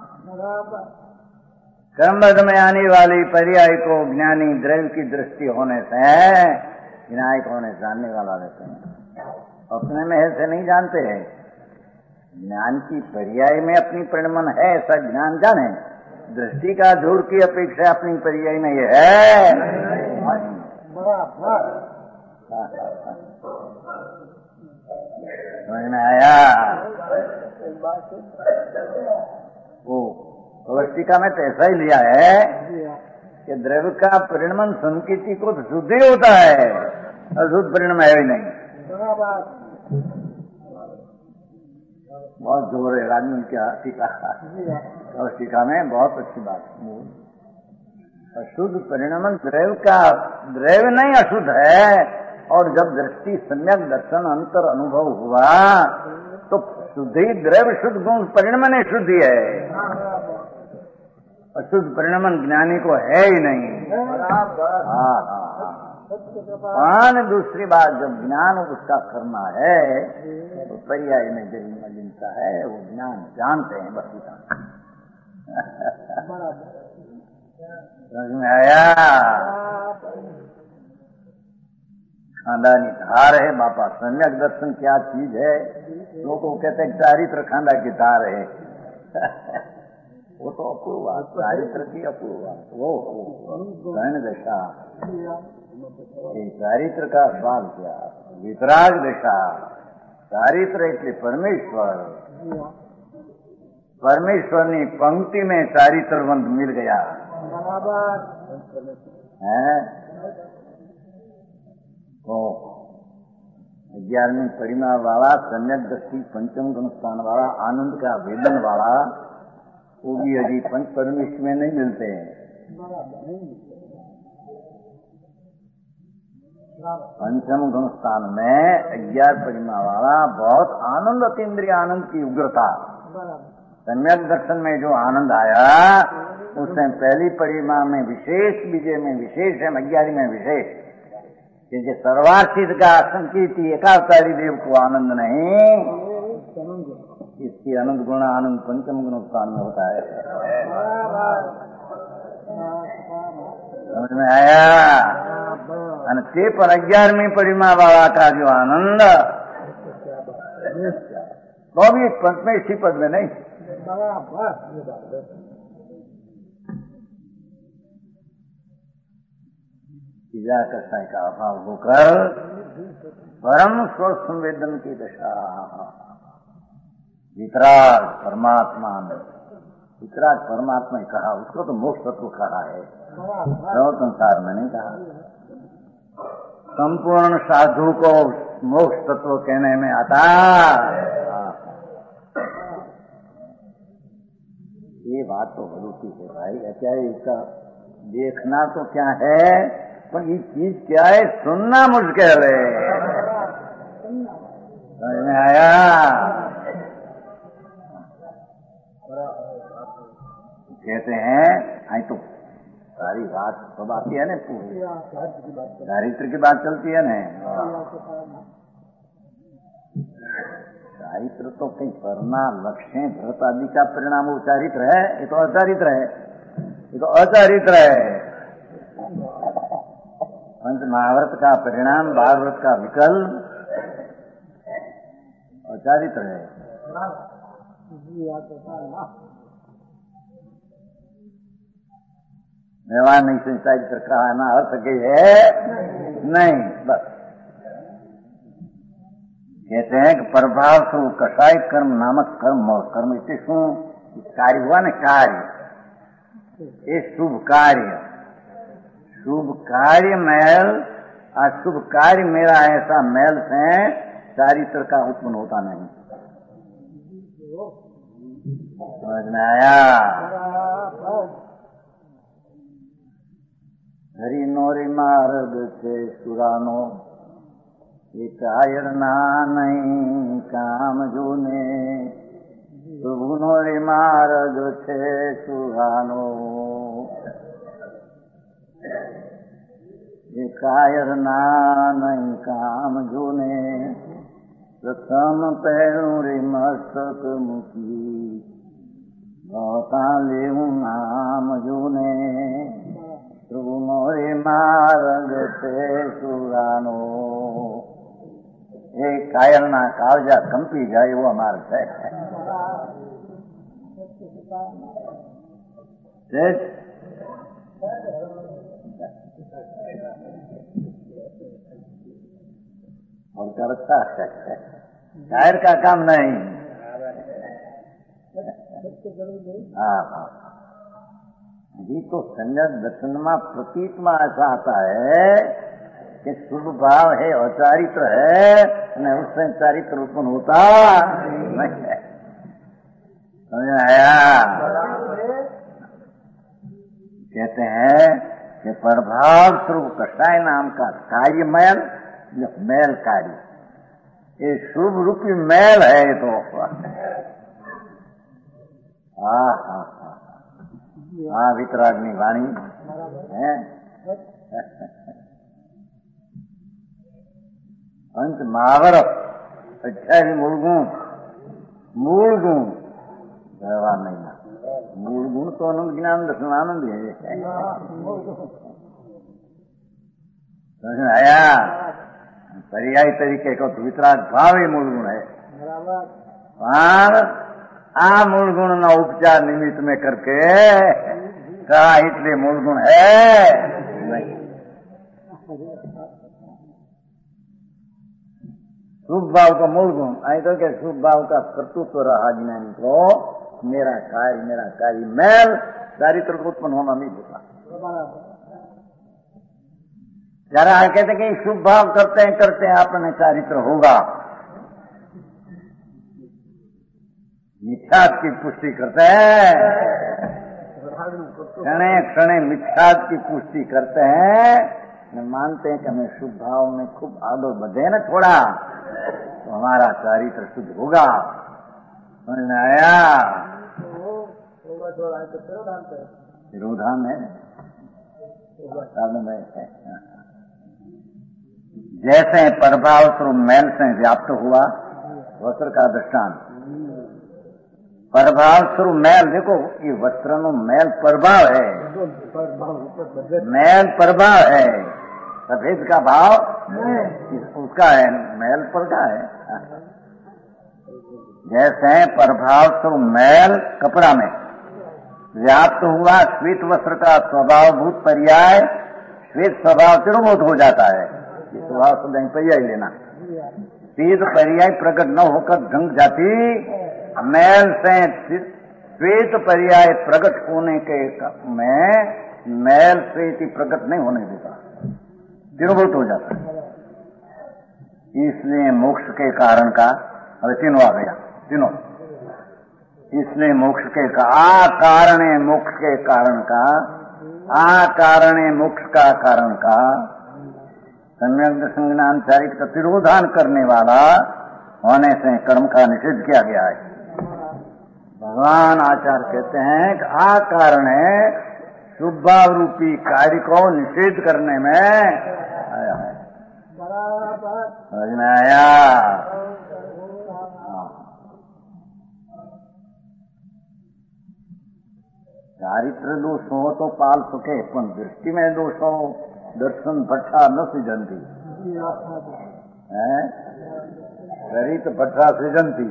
कर्मबद्ध में आने वाली पर्याय को ज्ञानी द्रव्य की दृष्टि होने से विनायक होने जानने वाला रहते हैं। अपने में ऐसे नहीं जानते हैं। ज्ञान की पर्याय में अपनी परिणमन है ऐसा ज्ञान जाने, दृष्टि का जोर की अपेक्षा अपनी पर्याय में ये है। समझ में आया? वो अवस्थिका में तो ऐसा ही लिया है कि द्रव्य का परिणमन संकीर्ति को तो शुद्ध ही होता है, अशुद्ध परिणम है ही नहीं। बहुत जोर है राजमन की टीका, अवस्थिका में बहुत अच्छी बात। अशुद्ध परिणमन द्रव्य का, द्रव्य नहीं अशुद्ध है, और जब दृष्टि सम्यक दर्शन अंतर अनुभव हुआ तो शुद्धि द्रव्य शुद्ध गुण परिणमन ही शुद्धि है, अशुद्ध परिणमन ज्ञानी को है ही नहीं। हाँ हाँ हाँ। दूसरी बात, जब ज्ञान उसका करना है तो पर्याय में जब मिलता है वो ज्ञान जानते हैं बस इतना। समझ में आया? खानदानी धार है बापा, सम्यक दर्शन क्या चीज है? लोगों को कहते हैं चारित्र खांदा की धार है। वो तो अपूर्वा, चारित्र की अपूर्वा, वो गण दशा, चारित्र का स्वाद क्या, वितराग दशा, चारित्र એટલે परमेश्वर, परमेश्वर ની पंक्ति में चारित्रवंत मिल गया है। तो ग्यारहवीं परिमा वाला, सम्यक दृष्टि, पंचम गुण स्थान वाला, आनंद का वेदन वाला, वो भी अभी पंच परमेश्वर में नहीं मिलते हैं। पंचम गुण स्थान में ग्यारह परिमा वाला बहुत आनंद, अतीन्द्रिय आनंद की उग्रता, सम्यक दर्शन में जो आनंद आया उसमें पहली परिमा में विशेष, विजय में विशेष है, ग्यारह में विशेष, क्योंकि सर्वार्थित का संकीर्ति एकावतारी देव को आनंद नहीं, इसकी आनंद गुण आनंद पंचम गुण स्थान में होता है। समझ में आया? ते पर ग्यारहवीं परिमा वाला का जो आनंद, तो भी पंचमेशी पद में नहीं, ईजा कसाई का अभाव होकर परम स्व संवेदन की दशा, वितराग परमात्मा ने, वितराग परमात्मा ने कहा, उसको तो मोक्ष तत्व कहा है, सर्व संसार में नहीं कहा। संपूर्ण साधु को मोक्ष तत्व कहने में आता, ये बात तो बड़ी है भाई। क्या इसका देखना तो क्या है, पर ये चीज क्या है सुनना मुश्किल है। समझ में आया? कहते हैं आई तो सारी बात सब आती है ना, पूरी चारित्र की बात चलती है ना। चारित्र तो कहीं करना, लक्ष्य, व्रत आदि का परिणाम वो चारित्र है, ये तो अचारित्र है, ये तो अचारित्र है। पंच महाव्रत का परिणाम बार व्रत का विकल्प अचारित्र है। व्यवहार नहीं संचारित्र का ना अर्थ के है नहीं, बस कहते हैं कि प्रभाव से कसाई कर्म नामक कर्म, और कर्म इसे शू कार्य हुआ न, कार्य, ये शुभ कार्य, शुभ कार्य मैल, अशुभ कार्य मेरा ऐसा मैल से चारित्र का उत्पन्न होता नहीं। समझ में आया? हरि नोरी मार्ग से सुरानो, एक आयर ना नहीं काम जूने, शुभ नोरी मार्ग से सुरानो, एक आयर ना नहीं काम जूने, प्रथम पैरूरी मस्तक मुखी, गौता लेऊ नाम जूने, मोरे मार्ग से सुरानो। एक कायल ना कालजा कंपी जाए वो मार्ग है। और करता है शायर का काम नहीं। हाँ हाँ, जी तो सम्यक दर्शन में प्रतीत में ऐसा आता है कि शुभ भाव है, अचारित्र है, न उससे चारित्र उत्पन्न होता नहीं है। समझ में आया? कहते हैं कि प्रभाव स्वरूप कषाय नाम का कार्य मैल, मैल कार्य, ये शुभ रूपी मैल है। ये तो हाँ हाँ हाँ, वितरागनी वाणी है। पंच महावरत अठावी मूल गुण, मूल गुण व्यवहार नहीं, मूल गुण तो अनंत ज्ञान दर्शन आनंद है। समझ में आया? पर्यायी तरीके को वितराग भाव ही मूल गुण है। આ મૂળ ગુણનો ઉપચાર નિમિત્ત में करके कहा इसलिए मूल गुण है नहीं। शुभ भाव का मूल गुण आई तो क्या शुभ भाव का कर्तृत्व रहा जिन्हें को मेरा कार्य मेरा कार्य मैल चारित्र को उत्पन्न होना नहीं होता। जरा कहते कि शुभ भाव करते हैं करते हैं अपने चारित्र होगा, मिथ्यात की पुष्टि करते हैं, क्षणे क्षणे मिथ्यात की पुष्टि करते हैं, मानते हैं कि हमें शुभ भाव में खूब आगे बढ़े न थोड़ा तो हमारा चारित्र शुद्ध होगा। समझ में आया? तिरोधान है में है। जैसे प्रभाव स्वरूप मैल से व्याप्त हुआ वस्त्र का दृष्टांत, प्रभाव स्वरूप मैल देखो ये वस्त्र नो मैल प्रभाव है, मैल प्रभाव है, सफेद का भाव उसका है, मैल पर का है। जैसे प्रभाव स्वरूप मैल कपड़ा में व्याप्त हुआ श्वेत वस्त्र का स्वभावभूत पर्याय श्वेत स्वभाव तिरोभूत हो जाता है। ये स्वभाव शब्द पर्याय लेना, श्वेत पर्याय प्रकट न होकर ढंग जाती, मैल से श्वेत पर्याय प्रकट होने के में मैल श्वेत प्रकट नहीं होने देता, तिरोभूत हो जाता है। इसलिए मोक्ष के कारण का अरे तीनों आ गया तीनों, इसलिए मोक्ष के का आ कारण मोक्ष के कारण का आ कारण मोक्ष का कारण का सम्यक दर्शन ज्ञान चारित्र का तिरोधान करने वाला होने से कर्म का निषेध किया गया है। भगवान आचार्य कहते हैं कि आ कारण शुभ भाव रूपी कार्य को निषेध करने में आया है। समझ में आया? चारित्र दोष हो तो पाल सके, पण दृष्टि में दोष हो दर्शन भट्ठा न सृजंती है, चरित भट्ठा सृजंती।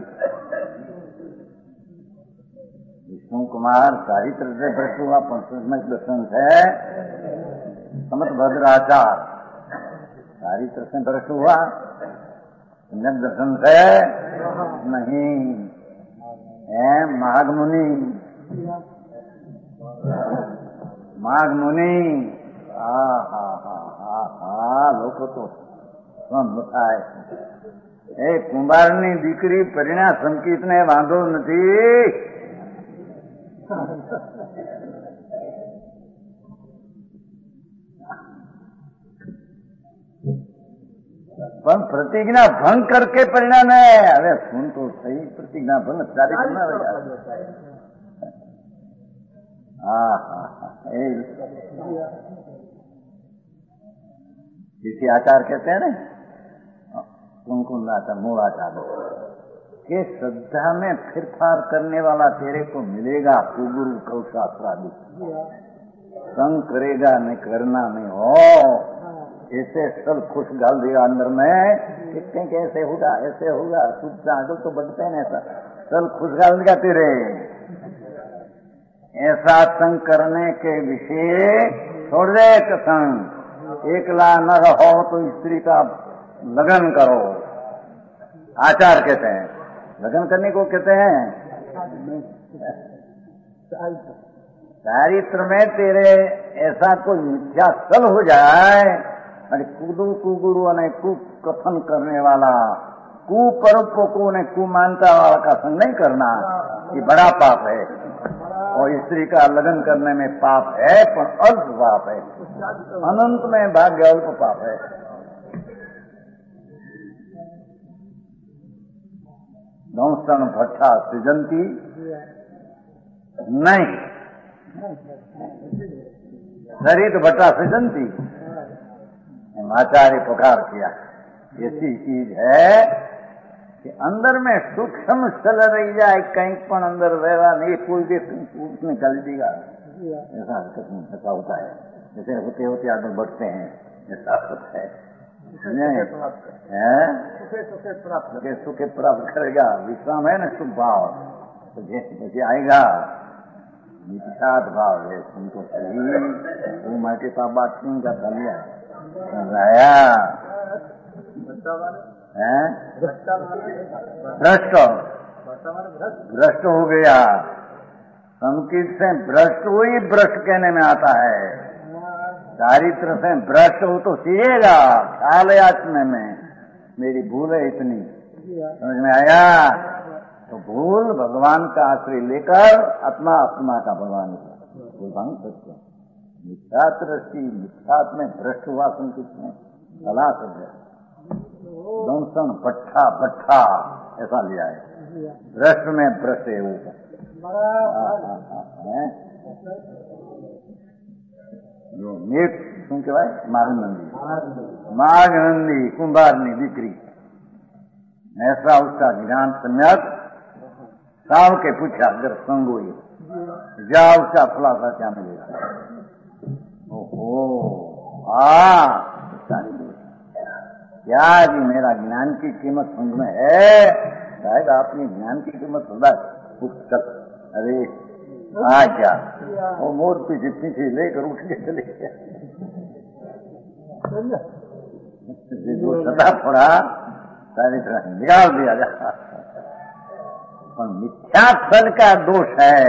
विष्णु कुमार चारित्र से भ्रष्ट हुआ, पण सम्यक दर्शन से समत भद्राचार चारित्र से भ्रष्ट हुआ, सम्यक दर्शन से नहीं है। माघ मुनि माघ मुनि हा हा हा हा हा लोको तो સ્વમ થાય એ કુંભારની દીકરી પરિણા સંકિતને વાંધો નથી, પણ પ્રતિજ્ઞા ભંગ કરકે પરિણામે હવે સુન તો સહી પ્રતિજ્ઞા ભંગ તારીખ ના હા હા હા जिसे आचार कहते हैं ना, कौन कौन आचार मूल आचार के श्रद्धा में फिरफार करने वाला तेरे को मिलेगा, कुगुरु कौशास्त्रादि संग करेगा नहीं करना नहीं हो, ऐसे सब खुश गाल दिया अंदर में कितने कैसे होगा ऐसे होगा शुभ आगे तो बढ़ते हैं, ऐसा सब खुश गाल दिया तेरे। ऐसा संग करने के विषय छोड़ दे संग, एकला न रहो तो स्त्री का लगन करो, आचार कहते हैं। लगन करने को कहते हैं चारित्र में तेरे ऐसा कोई मिथ्या सल हो जाए, अरे कुदू कुगुरु ने कुकथन करने वाला कुपरों को ने कु मानता वाला का संग नहीं करना, ये बड़ा पाप है। और स्त्री का लगन करने में पाप है, पर अल्प पाप है, अनंत में भाग्य अल्प पाप है। दंसन भट्ठा सृजंती नहीं, शरीर भट्ठा सृजंती आचार्य पुकार किया। ऐसी चीज है कि अंदर में सूक्ष्म चल रही जाए, कहीं पर अंदर रहवा नहीं, कोई भी पुरुष निकाल देगा, ऐसा ऐसा होता है। जैसे होते होते आदमी बढ़ते हैं, ऐसा होता है। सुखे सुखे प्राप्त करेगा, विश्राम है ना शुभ भाव, तो जैसे आएगा मिथ्यात भाव है तुमको सही वो माटे का बात नहीं का लिया आया है भ्रष्ट भ्रष्ट हो गया। संकीर्त से भ्रष्ट वही भ्रष्ट कहने में आता है। चारित्र से भ्रष्ट हो तो सीएगा ख्याल है आत्मा में मेरी भूल है इतनी, समझ में आया। तो भूल भगवान का आश्रय लेकर आत्मा आत्मा का भगवान भगवान सत्य मिथ्यात दृष्टि मिथ्यात में भ्रष्ट हुआ संकीर्त में कला सब है दंसन भट्ठा भट्ठा ऐसा लिया है। भ्रष्ट में भ्रष्ट है वो जो मीट શું કહેવાય માઘનંદી माघनंदी कुंभारनी दीकरी ऐसा उसका ज्ञान सम्यक साव के पूछा अगर संगो जा उसका खुलासा क्या मिलेगा। ओहो हाँ क्या जी मेरा ज्ञान की कीमत समझ में है शायद अपनी ज्ञान की कीमत होगा पुस्तक अरे आ क्या वो मोर पीछे पीछे लेकर उठ के चले गया जो सदा थोड़ा सारी तरह निकाल दिया जा पर मिथ्या फल का दोष है।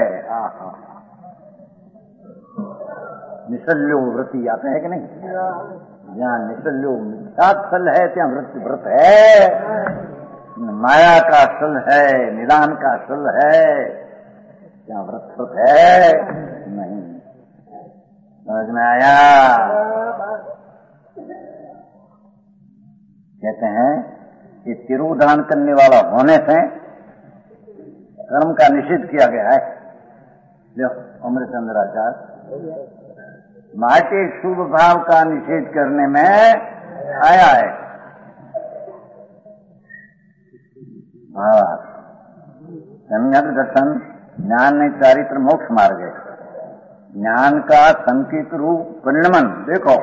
निशल्यो व्रति आता है कि नहीं जहाँ निशल्यो मिथ्या फल है ત્યાં व्रत व्रत है माया का फल है निदान का फल है क्या व्रत व्रत है नहीं। समझ में आया। कहते हैं कि तिरुदान करने वाला होने से कर्म का निषेध किया गया है। जो अमृतचंद्राचार्य माटे शुभ भाव का निषेध करने में आया है। सम्यक दर्शन ज्ञान में चारित्र मोक्ष मार्ग है। ज्ञान का संकीत रूप परिणमन देखो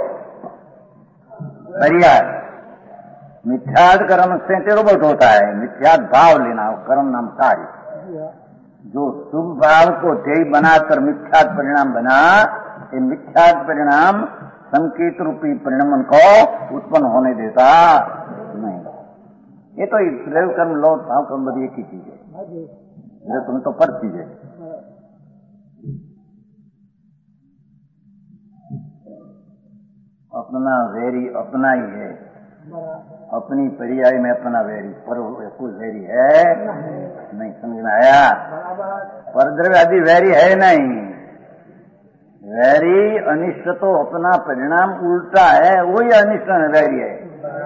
पर्याय मिथ्याद कर्म से तिरुबत होता है। मिथ्याद भाव लेना कर्म नाम कार्य जो शुभ भाव को ध्येय बनाकर मिथ्याद परिणाम बना ये मिथ्याद परिणाम संकेत रूपी परिणमन को उत्पन्न होने देता नहीं। ये तो त्रैव कर्म लो भाव कर्म बड़ी एक ही चीज है ये तुम तो पर चीज है। अपना वैरी अपना ही है अपनी पर्याय में अपना वैरी पर कोई वैरी है नहीं। समझ में आया। परद्रव्य आदि वैरी है नहीं। वैरी अनिष्ट तो अपना परिणाम उल्टा है वही अनिष्ट वैरी है।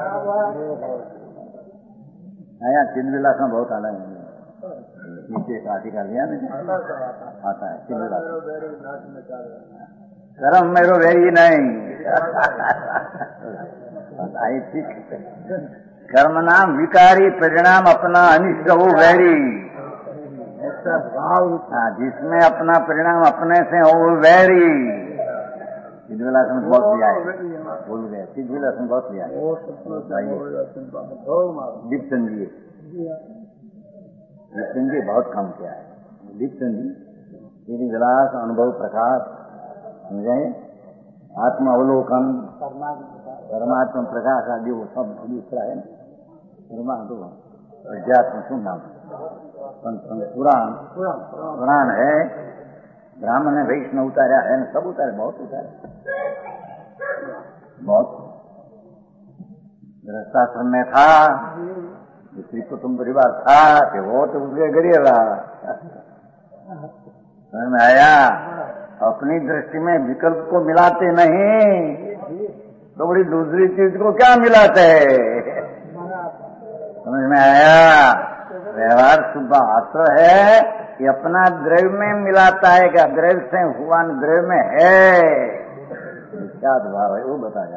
आया चिन्हविलास में बहुत आना है नीचे काटी का लिया ना आता है चिन्हविलास कर्म मेरो वैरी नहीं आई ठीक कर्म नाम विकारी परिणाम अपना अनिष्ट हो वैरी ऐसा भाव जिसमें अपना परिणाम अपने से हो वैरी। चिद्विलासन बहुत लिया है बोल गए चिद्विलासन बहुत लिया है। दीपचंदी दीपचंदी बहुत कम किया है। दीपचंदी चिदी विलास अनुभव प्रकाश समझे आत्मा अवलोकन परमात्मा प्रकाश आदि वो सब दूसरा है परमात्मा अध्यात्म सुन नाम पुराण पुराण है। ब्राह्मण ने वैष्णव उतारा है न सब उतारे बहुत उतारे बहुत गृहस्थाश्रम में था स्त्री कुटुंब परिवार था कि वो तो उसके गरीबा समझ में आया। अपनी दृष्टि में विकल्प को मिलाते नहीं तो बड़ी दूसरी चीज को क्या मिलाते समझ में आया। व्यवहार शुभ आश्रय है कि अपना द्रव्य में मिलाता है क्या द्रव्य से हुआ द्रव्य में है क्या भाव है वो बताया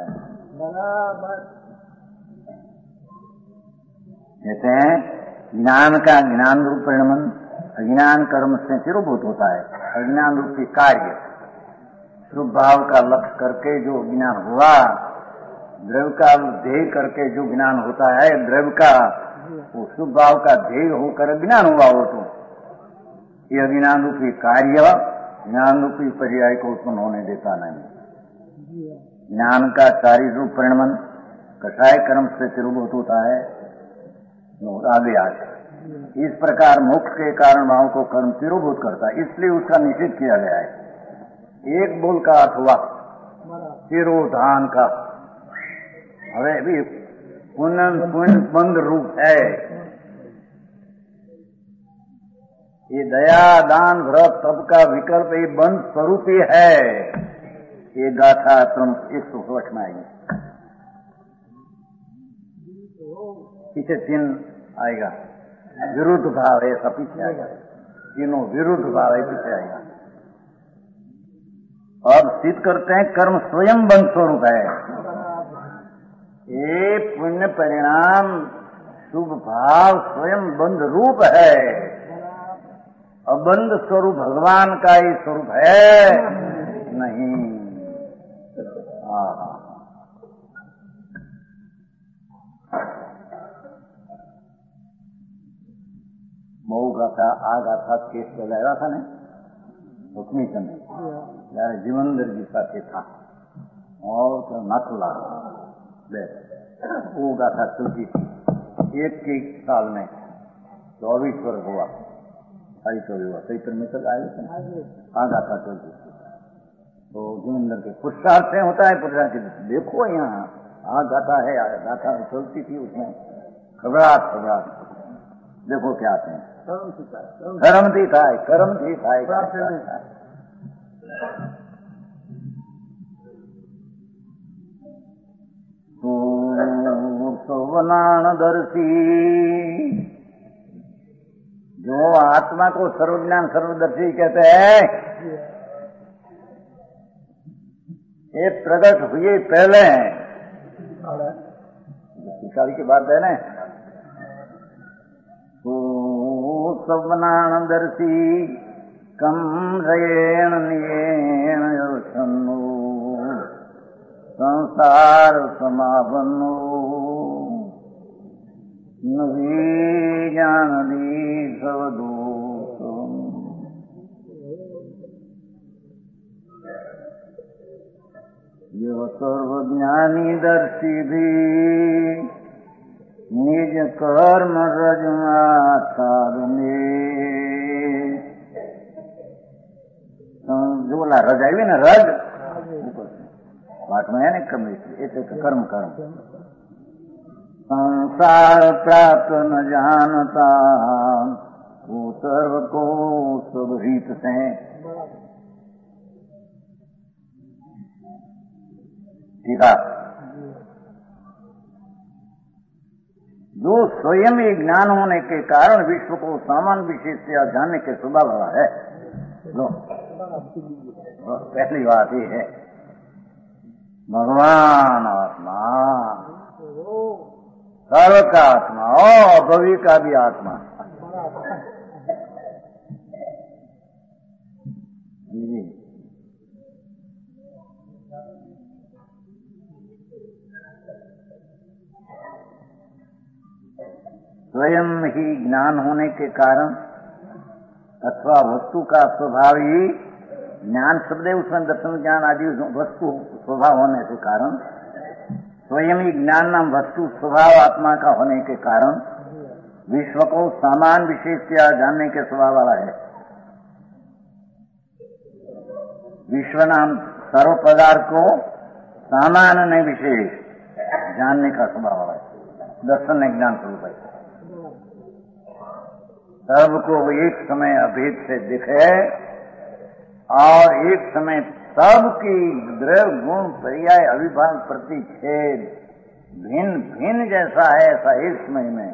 कहते हैं। ज्ञान का ज्ञान रूप परिणमन अज्ञान कर्म से तिरुभूत होता है। अज्ञान रूपी कार्य शुभ भाव का लक्ष्य करके जो ज्ञान हुआ द्रव्य का ध्येय करके जो ज्ञान होता है द्रव्य का वो शुभ भाव का ध्येय होकर ज्ञान हुआ वो तो ये अज्ञान रूपी कार्य ज्ञान रूपी पर्याय को उत्पन्न होने देता नहीं। ज्ञान का चारी रूप परिणमन कषाय कर्म से तिरुभूत होता है आगे आगे। इस प्रकार मोक्ष के कारण भाव को कर्म तिरुभूत करता है, इसलिए उसका निषेध किया गया है। एक बोल का अथवा तिरोधान का हवे भी पुण्य पुण्य बंद रूप है। ये दया दान व्रत तब का विकल्प ये बंद स्वरूप ही है। ये गाथा एक सौ सोलह में आएगी, पीछे तीन आएगा विरुद्ध भाव है, ऐसा पीछे आएगा, तीनों विरुद्ध भाव है पीछे आएगा। अब सिद्ध करते हैं कर्म स्वयं बंद स्वरूप है। ये पुण्य परिणाम शुभ भाव स्वयं बंद रूप है। अबंध स्वरूप भगवान का ही स्वरूप है नहीं। बहु गाथा आ गाथा केस लगाया था ने रुक्मी चंद यार जीवनदर जी साथे था और तो नथला वो गाथा चलती थी। एक के साल में चौबीस वर्ष हुआ, आई चौबीस हुआ चैत्र में चल आए आ गाथा चलती थी। तो जीवनदर के पुरुषार्थ से होता है, पुरुषार्थ देखो यहाँ आ गाथा है, गाथा चलती थी उसमें घबराहट घबराहट देखो क्या आते हैं कर्म थी था कर्म थी था सोवनाण दर्शी जो आत्मा को सर्वज्ञान सर्वदर्शी कहते हैं, ये प्रकट हुए पहले शिकारी की बात है ना। सवनानदर्शी कम रेण नियेण योषन्नु संसार समापन्नु नवी जानदी सवदोषम। यो सर्वज्ञानी दर्शी भी निज कर्म रजमाने जो बोला रज आई ना रज पाठ में है ना कर्म, ऐसे कर्म कर्म संसार प्राप्त न जानता वो सर्व को सब रीत से। ठीक है, जो स्वयं ही ज्ञान होने के कारण विश्व को सामान्य विशेष से जानने के स्वभाव वाला है। लो पहली बात ये है भगवान आत्मा सर्व का आत्मा और भवी का भी आत्मा। स्वयं ही ज्ञान होने के कारण अथवा वस्तु का स्वभाव ही ज्ञान शब्द है, उसमें दर्शन ज्ञान आदि वस्तु स्वभाव होने के कारण स्वयं ही ज्ञान नाम वस्तु स्वभाव आत्मा का होने के कारण विश्व को सामान विशेष या जानने के स्वभाव वाला है। विश्व नाम सर्व पदार्थ को सामान नहीं विशेष जानने का स्वभाव वाला है। दर्शन ज्ञान स्वरूप है, सबको एक समय अभेद से दिखे और एक समय सबकी द्रव्य गुण पर्याय अभिभाव प्रतिच्छेद भिन्न भिन्न जैसा है ऐसा एक समय में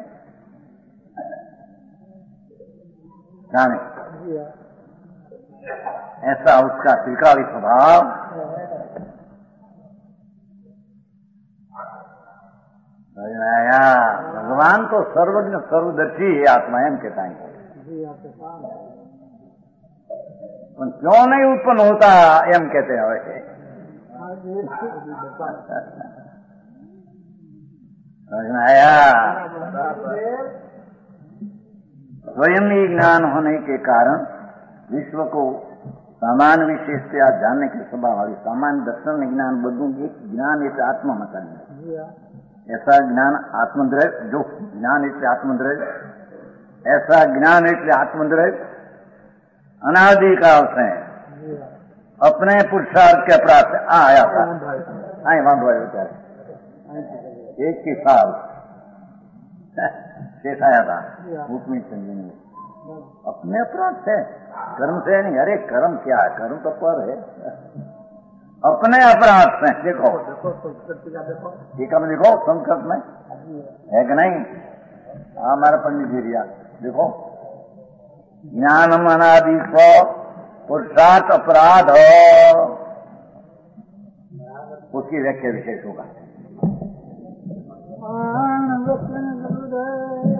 जाने, ऐसा उसका त्रिकाली स्वभाव। भगवान तो सर्वज्ञ सर्वदर्शी है आत्मा एम कहता है। क्यों नहीं उत्पन्न होता एम कहते हैं वैसे। आया स्वयं ही ज्ञान होने के कारण विश्व को सामान्य विशेषता जानने के स्वभाव वाली सामान्य दर्शन ज्ञान બધું એક જ્ઞાન એટલે આત્મામાં ચાલે ऐसा ज्ञान आत्मद्रव्य जो ज्ञान એટલે आत्मद्रव्य ऐसा ज्ञान એટલે आत्मद्रव्य अनादिकाल से अपने पुरुषार्थ के अपराध से आ आया था आए वहां आया था एक ही साल शेष आया था भूतमी संजीवनी अपने अपराध से कर्म से नहीं। अरे कर्म क्या है, कर्म तो पर है अपने अपराध से। देखो ठीक है देखो संस्कृत में है कि नहीं, हमारा पंडित जी रिया देखो ज्ञानम अनादि स्व पुरुषार्थ अपराध हो, उसकी व्याख्या विशेष होगा।